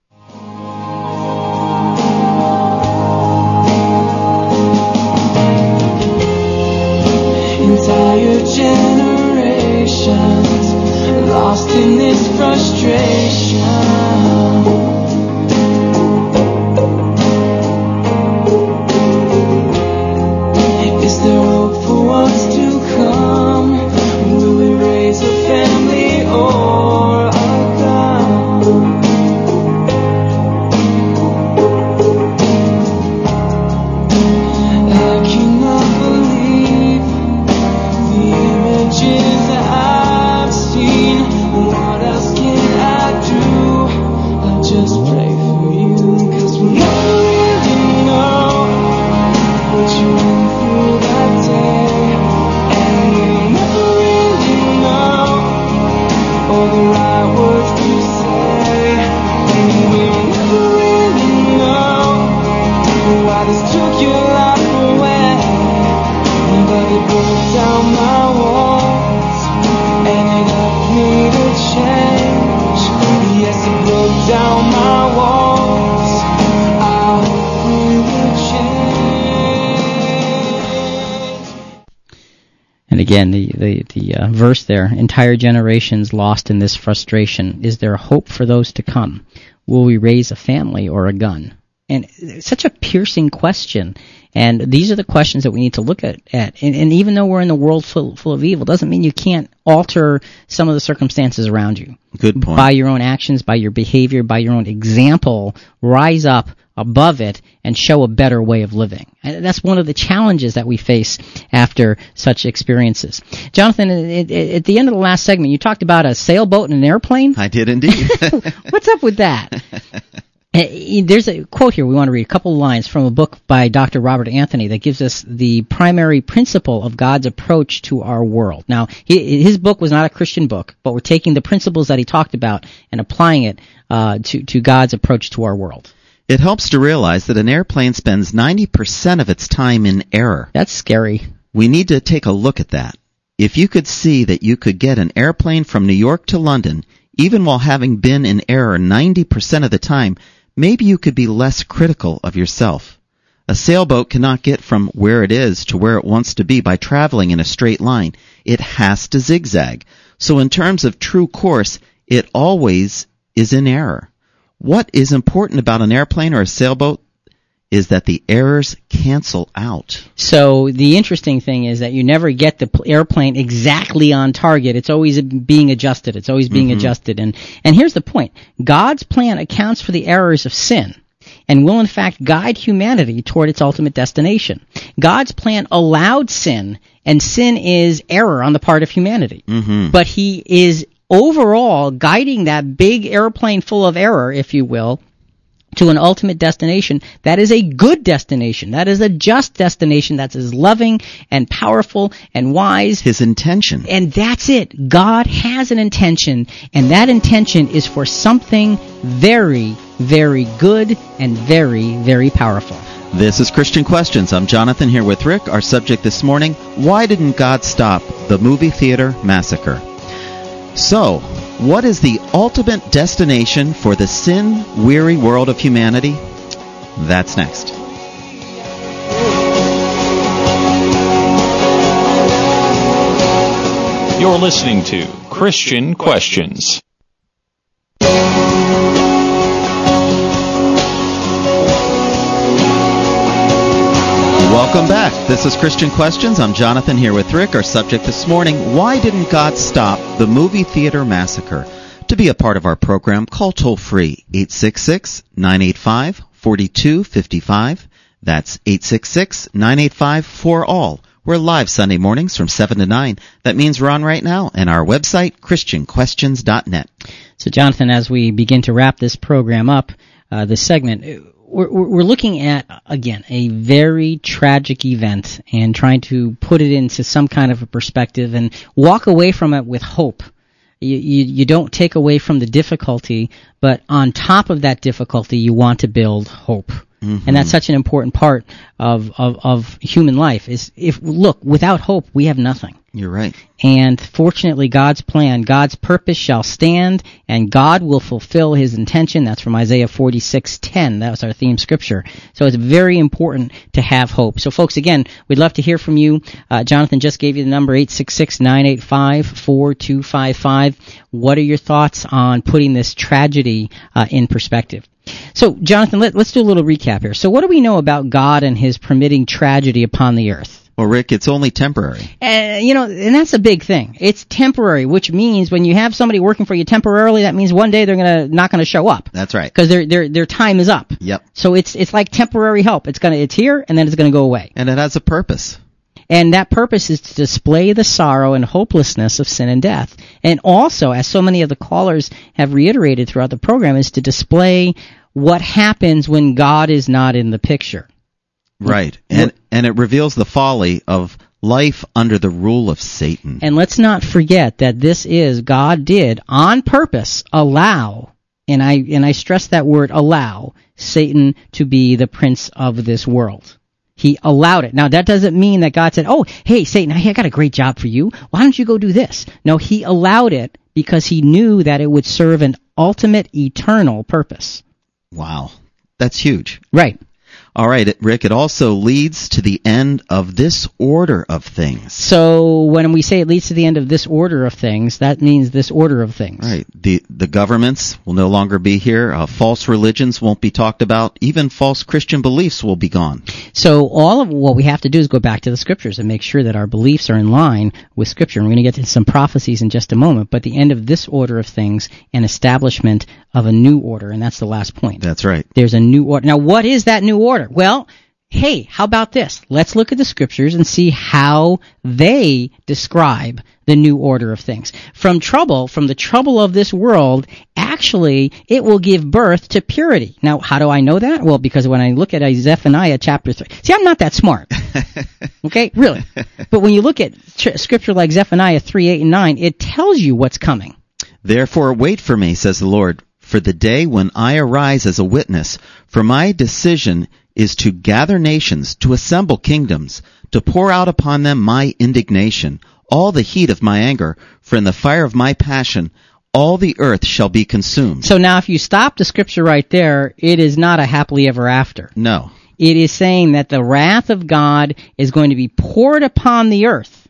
Entire generations lost in this frustration. Is there hope for what's to come? Will we raise a family or a gun? I cannot believe the images I've seen. What else can I do? I just pray for you, 'cause we never really know what you went through that day, and we'll never really know all the right words to say, and we'll never really know why this took your life away. But it broke down my walls, and it helped me to change. Yes, it broke down my walls. I hope we will change. And again, the, the, the uh, verse there, entire generations lost in this frustration. Is there hope for those to come? Will we raise a family or a gun? And it's such a piercing question. And these are the questions that we need to look at. at. And, and even though we're in a world full, full of evil, doesn't mean you can't alter some of the circumstances around you. Good point. By your own actions, by your behavior, by your own example, rise up above it and show a better way of living. And that's one of the challenges that we face after such experiences. Jonathan, at, at the end of the last segment, you talked about a sailboat and an airplane. I did indeed. What's up with that? There's a quote here we want to read, a couple of lines from a book by Doctor Robert Anthony that gives us the primary principle of God's approach to our world. Now, he, his book was not a Christian book, but we're taking the principles that he talked about and applying it uh, to, to God's approach to our world. It helps to realize that an airplane spends ninety percent of its time in error. That's scary. We need to take a look at that. If you could see that you could get an airplane from New York to London, even while having been in error ninety percent of the time, maybe you could be less critical of yourself. A sailboat cannot get from where it is to where it wants to be by traveling in a straight line. It has to zigzag. So in terms of true course, it always is in error. What is important about an airplane or a sailboat is that the errors cancel out. So the interesting thing is that you never get the airplane exactly on target. It's always being adjusted. It's always being mm-hmm. adjusted. And, and here's the point. God's plan accounts for the errors of sin and will in fact guide humanity toward its ultimate destination. God's plan allowed sin, and sin is error on the part of humanity. Mm-hmm. But he is overall guiding that big airplane full of error, if you will, to an ultimate destination that is a good destination. That is a just destination that's as loving and powerful and wise. His intention. And that's it. God has an intention, and that intention is for something very, very good and very, very powerful. This is Christian Questions. I'm Jonathan here with Rick. Our subject this morning, why didn't God stop the movie theater massacre? So, what is the ultimate destination for the sin-weary world of humanity? That's next. You're listening to Christian Questions. Welcome back. This is Christian Questions. I'm Jonathan here with Rick. Our subject this morning, why didn't God stop the movie theater massacre? To be a part of our program, call toll-free eight six six, nine eight five, four two five five. That's eight six six, nine eight five, four all. We're live Sunday mornings from seven to nine. That means we're on right now, and our website, christian questions dot net. So, Jonathan, as we begin to wrap this program up, uh, this segment, We're, we're looking at, again, a very tragic event and trying to put it into some kind of a perspective and walk away from it with hope. You, you, you don't take away from the difficulty, but on top of that difficulty, you want to build hope. Mm-hmm. And that's such an important part of, of, of human life. Is if look, without hope, we have nothing. You're right. And fortunately, God's plan, God's purpose shall stand, and God will fulfill His intention. That's from Isaiah forty-six ten. That was our theme scripture. So it's very important to have hope. So, folks, again, we'd love to hear from you. Uh, Jonathan just gave you the number eight six six, nine eight five, four two five five. What are your thoughts on putting this tragedy uh, in perspective? So, Jonathan, let, let's do a little recap here. So what do we know about God and His permitting tragedy upon the earth? Well, Rick, it's only temporary. And, you know, and that's a big thing. It's temporary, which means when you have somebody working for you temporarily, that means one day they're gonna not going to show up. That's right. Because their their their time is up. Yep. So it's it's like temporary help. It's gonna it's here and then it's going to go away. And it has a purpose. And that purpose is to display the sorrow and hopelessness of sin and death. And also, as so many of the callers have reiterated throughout the program, is to display what happens when God is not in the picture. Right. And and it reveals the folly of life under the rule of Satan. And let's not forget that this is, God did, on purpose, allow, and I and I stress that word, allow, Satan to be the prince of this world. He allowed it. Now, that doesn't mean that God said, oh, hey, Satan, I got a great job for you. Why don't you go do this? No, He allowed it because He knew that it would serve an ultimate eternal purpose. Wow. That's huge. Right. All right, it, Rick, it also leads to the end of this order of things. So when we say it leads to the end of this order of things, that means this order of things. Right. The the governments will no longer be here. Uh, false religions won't be talked about. Even false Christian beliefs will be gone. So all of what we have to do is go back to the Scriptures and make sure that our beliefs are in line with Scripture. And we're going to get to some prophecies in just a moment. But the end of this order of things and establishment of a new order, and that's the last point. That's right. There's a new order. Now, what is that new order? Well, hey, how about this? Let's look at the Scriptures and see how they describe the new order of things. From trouble, from the trouble of this world, actually, it will give birth to purity. Now, how do I know that? Well, because when I look at Zephaniah chapter three, see, I'm not that smart. Okay, really. But when you look at tr- Scripture like Zephaniah three, eight, and nine, it tells you what's coming. Therefore, wait for me, says the Lord, for the day when I arise as a witness, for my decision is to gather nations, to assemble kingdoms, to pour out upon them my indignation, all the heat of my anger, for in the fire of my passion all the earth shall be consumed. So now if you stop the Scripture right there, it is not a happily ever after. No. It is saying that the wrath of God is going to be poured upon the earth,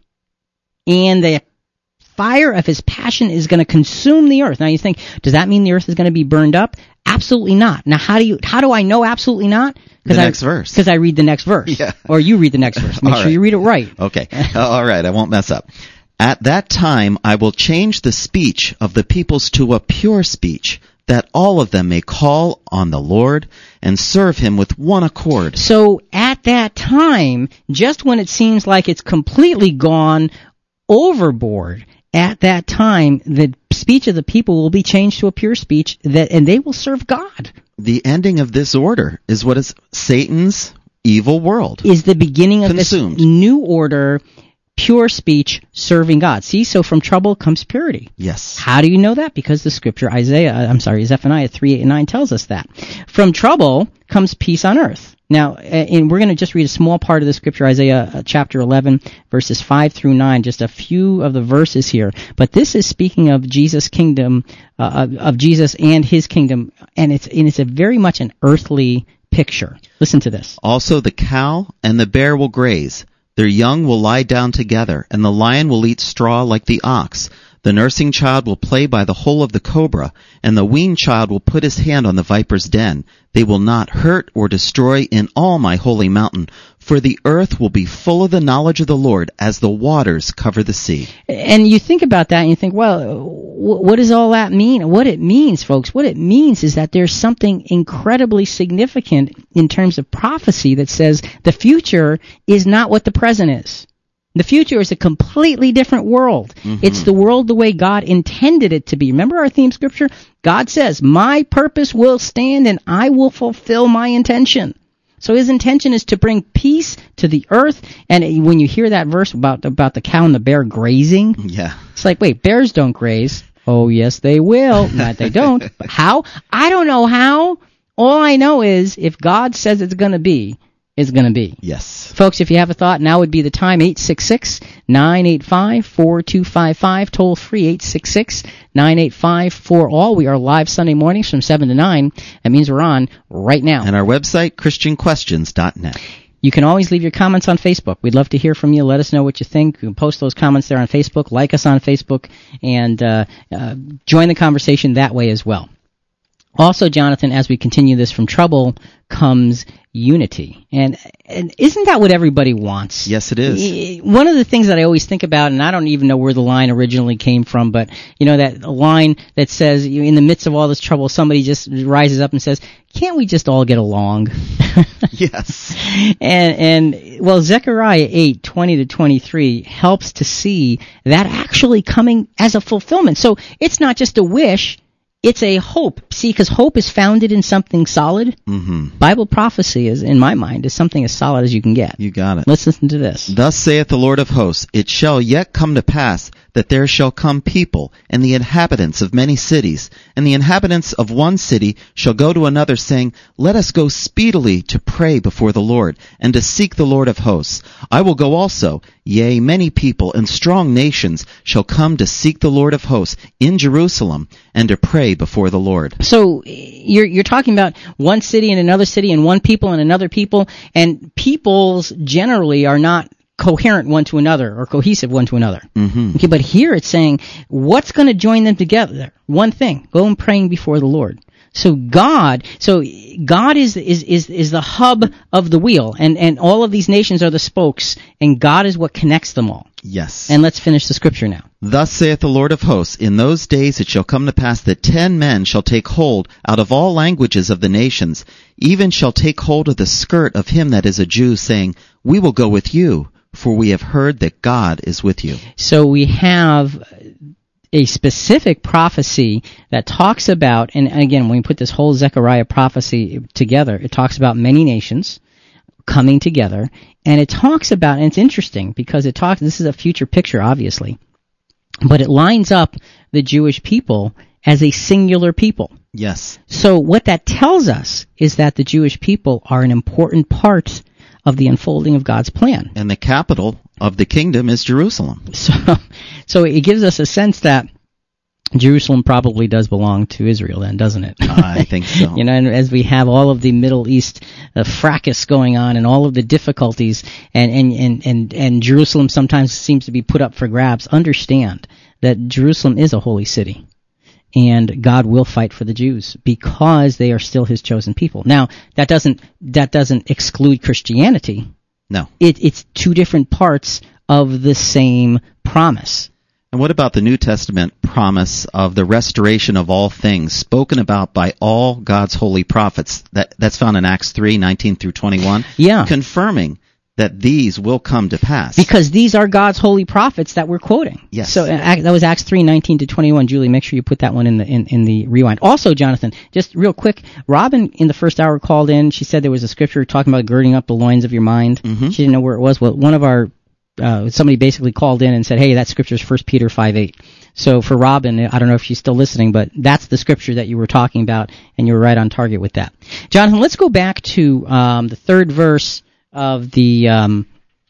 and the fire of his passion is going to consume the earth. Now you think, does that mean the earth is going to be burned up? Absolutely not. Now how do you how do I know absolutely not? The I, next verse. Because I read the next verse. Yeah. Or you read the next verse. Make All sure right. you read it right. Okay. All right, I won't mess up. At that time I will change the speech of the peoples to a pure speech, that all of them may call on the Lord and serve him with one accord. So at that time, just when it seems like it's completely gone overboard, at that time, the speech of the people will be changed to a pure speech, that, and they will serve God. The ending of this order is what is Satan's evil world. Is the beginning of Consumed. this new order, pure speech, serving God. See, so from trouble comes purity. Yes. How do you know that? Because the Scripture, Isaiah, I'm sorry, Zephaniah three, eight, and nine tells us that. From trouble comes peace on earth. Now, and we're going to just read a small part of the Scripture, Isaiah chapter eleven, verses five through nine, just a few of the verses here. But this is speaking of Jesus' kingdom, uh, of, of Jesus and his kingdom, and it's, and it's a very much an earthly picture. Listen to this. Also the cow and the bear will graze. Their young will lie down together, and the lion will eat straw like the ox. The nursing child will play by the hole of the cobra, and the weaned child will put his hand on the viper's den. They will not hurt or destroy in all my holy mountain, for the earth will be full of the knowledge of the Lord as the waters cover the sea. And you think about that and you think, well, what does all that mean? What it means, folks, what it means is that there's something incredibly significant in terms of prophecy that says the future is not what the present is. The future is a completely different world. Mm-hmm. It's the world the way God intended it to be. Remember our theme scripture? God says, my purpose will stand and I will fulfill my intention. So his intention is to bring peace to the earth. And when you hear that verse about, about the cow and the bear grazing, yeah, it's like, wait, bears don't graze. Oh, yes, they will. Not they don't. But how? I don't know how. All I know is if God says it's going to be, it's going to be. Yes. Folks, if you have a thought, now would be the time. eight six six, nine eight five, four two five five, toll free eight six six, nine eight five, four all. We are live Sunday mornings from seven to nine. That means we're on right now. And our website, Christian Questions dot net. You can always leave your comments on Facebook. We'd love to hear from you. Let us know what you think. You can post those comments there on Facebook, like us on Facebook, and uh, uh, join the conversation that way as well. Also, Jonathan, as we continue this, from trouble comes unity. And, and isn't that what everybody wants? Yes, it is. One of the things that I always think about, and I don't even know where the line originally came from, but, you know, that line that says, in the midst of all this trouble, somebody just rises up and says, can't we just all get along? Yes. And, and, well, Zechariah eight, twenty to twenty-three helps to see that actually coming as a fulfillment. So it's not just a wish. It's a hope. See, because hope is founded in something solid. Mm-hmm. Bible prophecy is, in my mind, is something as solid as you can get. You got it. Let's listen to this. Thus saith the Lord of hosts, it shall yet come to pass that there shall come people, and the inhabitants of many cities, and the inhabitants of one city shall go to another, saying, Let us go speedily to pray before the Lord, and to seek the Lord of hosts. I will go also. Yea, many people and strong nations shall come to seek the Lord of hosts in Jerusalem, and to pray before the Lord. So you're you're talking about one city and another city, and one people and another people, and peoples generally are not coherent one to another or cohesive one to another. Mm-hmm. Okay, but here it's saying, what's going to join them together? One thing: go and praying before the Lord. So God, so God is is is is the hub of the wheel, and and all of these nations are the spokes, and God is what connects them all. Yes. And let's finish the scripture now. Thus saith the Lord of hosts, In those days it shall come to pass that ten men shall take hold out of all languages of the nations, even shall take hold of the skirt of him that is a Jew, saying, We will go with you, for we have heard that God is with you. So we have a specific prophecy that talks about, and again, when we put this whole Zechariah prophecy together, it talks about many nations coming together, and it talks about, and it's interesting because it talks, this is a future picture, obviously, but it lines up the Jewish people as a singular people. Yes. So what that tells us is that the Jewish people are an important part of the unfolding of God's plan. And the capital of the kingdom is Jerusalem. So, so it gives us a sense that Jerusalem probably does belong to Israel then, doesn't it? I think so. You know, and as we have all of the Middle East uh, fracas going on and all of the difficulties, and, and, and, and, and Jerusalem sometimes seems to be put up for grabs, understand that Jerusalem is a holy city. And God will fight for the Jews because they are still His chosen people. Now, that doesn't that doesn't exclude Christianity. No. It, it's two different parts of the same promise. And what about the New Testament promise of the restoration of all things spoken about by all God's holy prophets? That that's found in Acts three, nineteen through twenty-one. Yeah. Confirming that these will come to pass. Because these are God's holy prophets that we're quoting. Yes. So uh, that was Acts three, nineteen to twenty-one. Julie, make sure you put that one in the in, in the rewind. Also, Jonathan, just real quick, Robin in the first hour called in. She said there was a scripture talking about girding up the loins of your mind. Mm-hmm. She didn't know where it was. Well, one of our, uh, somebody basically called in and said, hey, that scripture is First Peter five eight. So for Robin, I don't know if she's still listening, but that's the scripture that you were talking about, and you were right on target with that. Jonathan, let's go back to um, the third verse of the um,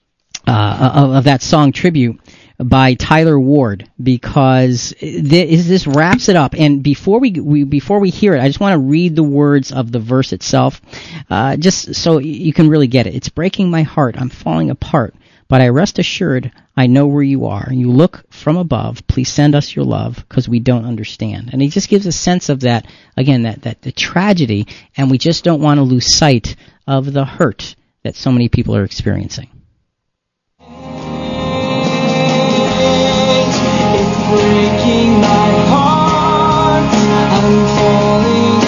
uh, of, of that song Tribute by Tyler Ward, because this, this wraps it up. And before we, we before we hear it, I just want to read the words of the verse itself, uh, just so you can really get it. It's breaking my heart. I'm falling apart. But I rest assured, I know where you are. You look from above. Please send us your love, because we don't understand. And he just gives a sense of that, again, that, that the tragedy, and we just don't want to lose sight of the hurt that so many people are experiencing. It's breaking my heart. I'm falling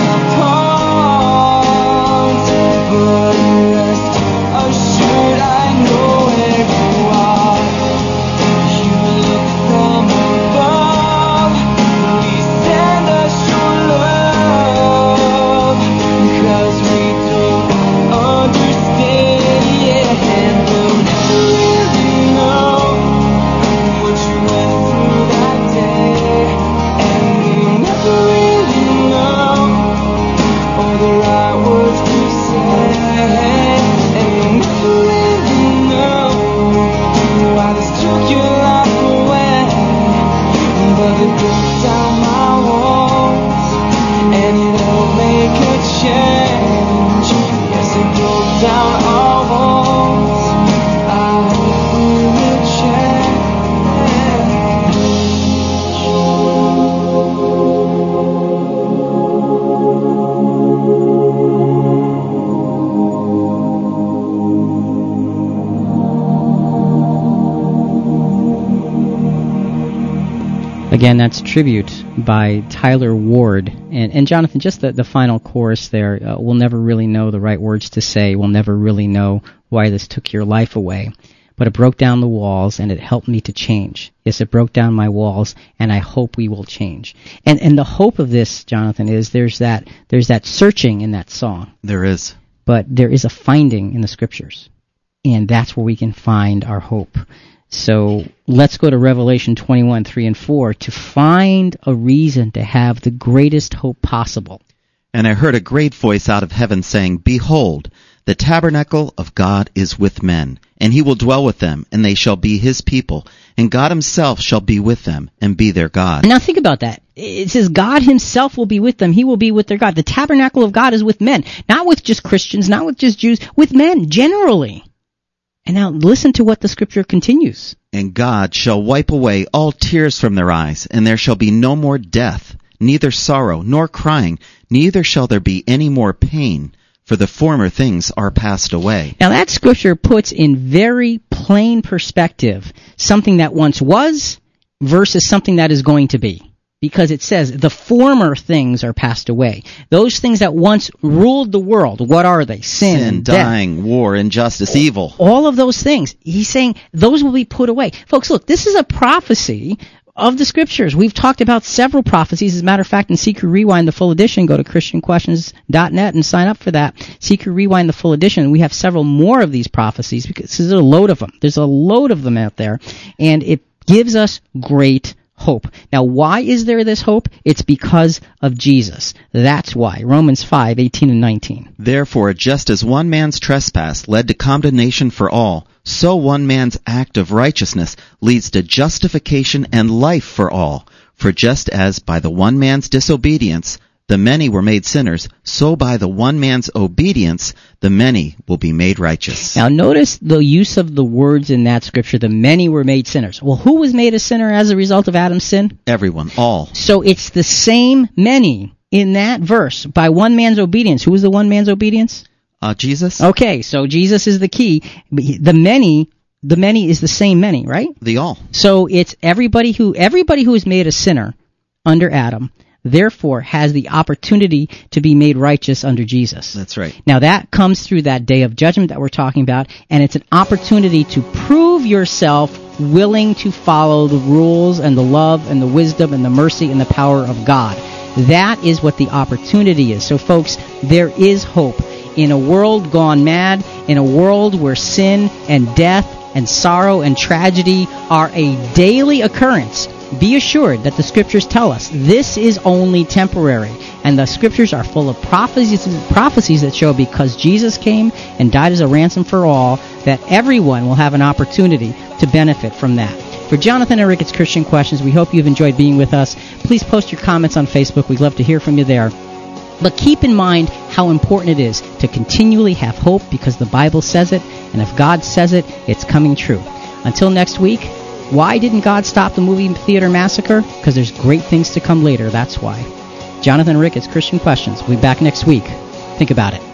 apart. But rest assured, I know where you are. You look from above. Please send us your love, because we don't understand yet, and we'll never really know what you went through that day, and we'll never really know all the right words to say, and we'll never really know why this took your life away, but it broke down my walls, and it'll make a change. Yes, it broke down our walls. I hope we will change. Again, that's Tribute by Tyler Ward. And, and Jonathan, just the, the final chorus there, uh, we'll never really know the right words to say. We'll never really know why this took your life away. But it broke down the walls, and it helped me to change. Yes, it broke down my walls, and I hope we will change. And and the hope of this, Jonathan, is there's that there's that searching in that song. There is. But there is a finding in the Scriptures. And that's where we can find our hope. So let's go to Revelation twenty-one, three and four to find a reason to have the greatest hope possible. And I heard a great voice out of heaven saying, Behold, the tabernacle of God is with men, and he will dwell with them, and they shall be his people, and God himself shall be with them, and be their God. Now think about that. It says God himself will be with them. He will be with their God. The tabernacle of God is with men, not with just Christians, not with just Jews, with men generally. And now listen to what the scripture continues. And God shall wipe away all tears from their eyes, and there shall be no more death, neither sorrow nor crying, neither shall there be any more pain, for the former things are passed away. Now that scripture puts in very plain perspective something that once was versus something that is going to be. Because it says the former things are passed away. Those things that once ruled the world, what are they? Sin, Sin death. dying, war, injustice, evil. All of those things. He's saying those will be put away. Folks, look, this is a prophecy of the scriptures. We've talked about several prophecies. As a matter of fact, in Seeker Rewind, the full edition, go to Christian Questions dot net and sign up for that. Seeker Rewind, the full edition. We have several more of these prophecies because there's a load of them. There's a load of them out there, and it gives us great hope. Now, why is there this hope? It's because of Jesus. That's why. Romans five, eighteen and nineteen. Therefore, just as one man's trespass led to condemnation for all, so one man's act of righteousness leads to justification and life for all. For just as by the one man's disobedience the many were made sinners, so by the one man's obedience the many will be made righteous. Now notice the use of the words in that scripture, the many were made sinners. Well, who was made a sinner as a result of Adam's sin? Everyone, all. So it's the same many in that verse. By one man's obedience. Who was the one man's obedience? Uh, Jesus. Okay, so Jesus is the key. The many, the many is the same many, right? The all. So it's everybody who, everybody who is made a sinner under Adam, therefore has the opportunity to be made righteous under Jesus. That's right. Now that comes through that day of judgment that we're talking about, and it's an opportunity to prove yourself willing to follow the rules and the love and the wisdom and the mercy and the power of God. That is what the opportunity is. So folks, there is hope. In a world gone mad, in a world where sin and death and sorrow and tragedy are a daily occurrence, be assured that the scriptures tell us this is only temporary. And the scriptures are full of prophecies, prophecies that show because Jesus came and died as a ransom for all, that everyone will have an opportunity to benefit from that. For Jonathan and Rick, it's Christian Questions. We hope you've enjoyed being with us. Please post your comments on Facebook. We'd love to hear from you there. But keep in mind how important it is to continually have hope, because the Bible says it, and if God says it, it's coming true. Until next week, why didn't God stop the movie theater massacre? Because there's great things to come later, that's why. Jonathan and Rick, it's Christian Questions. We'll be back next week. Think about it.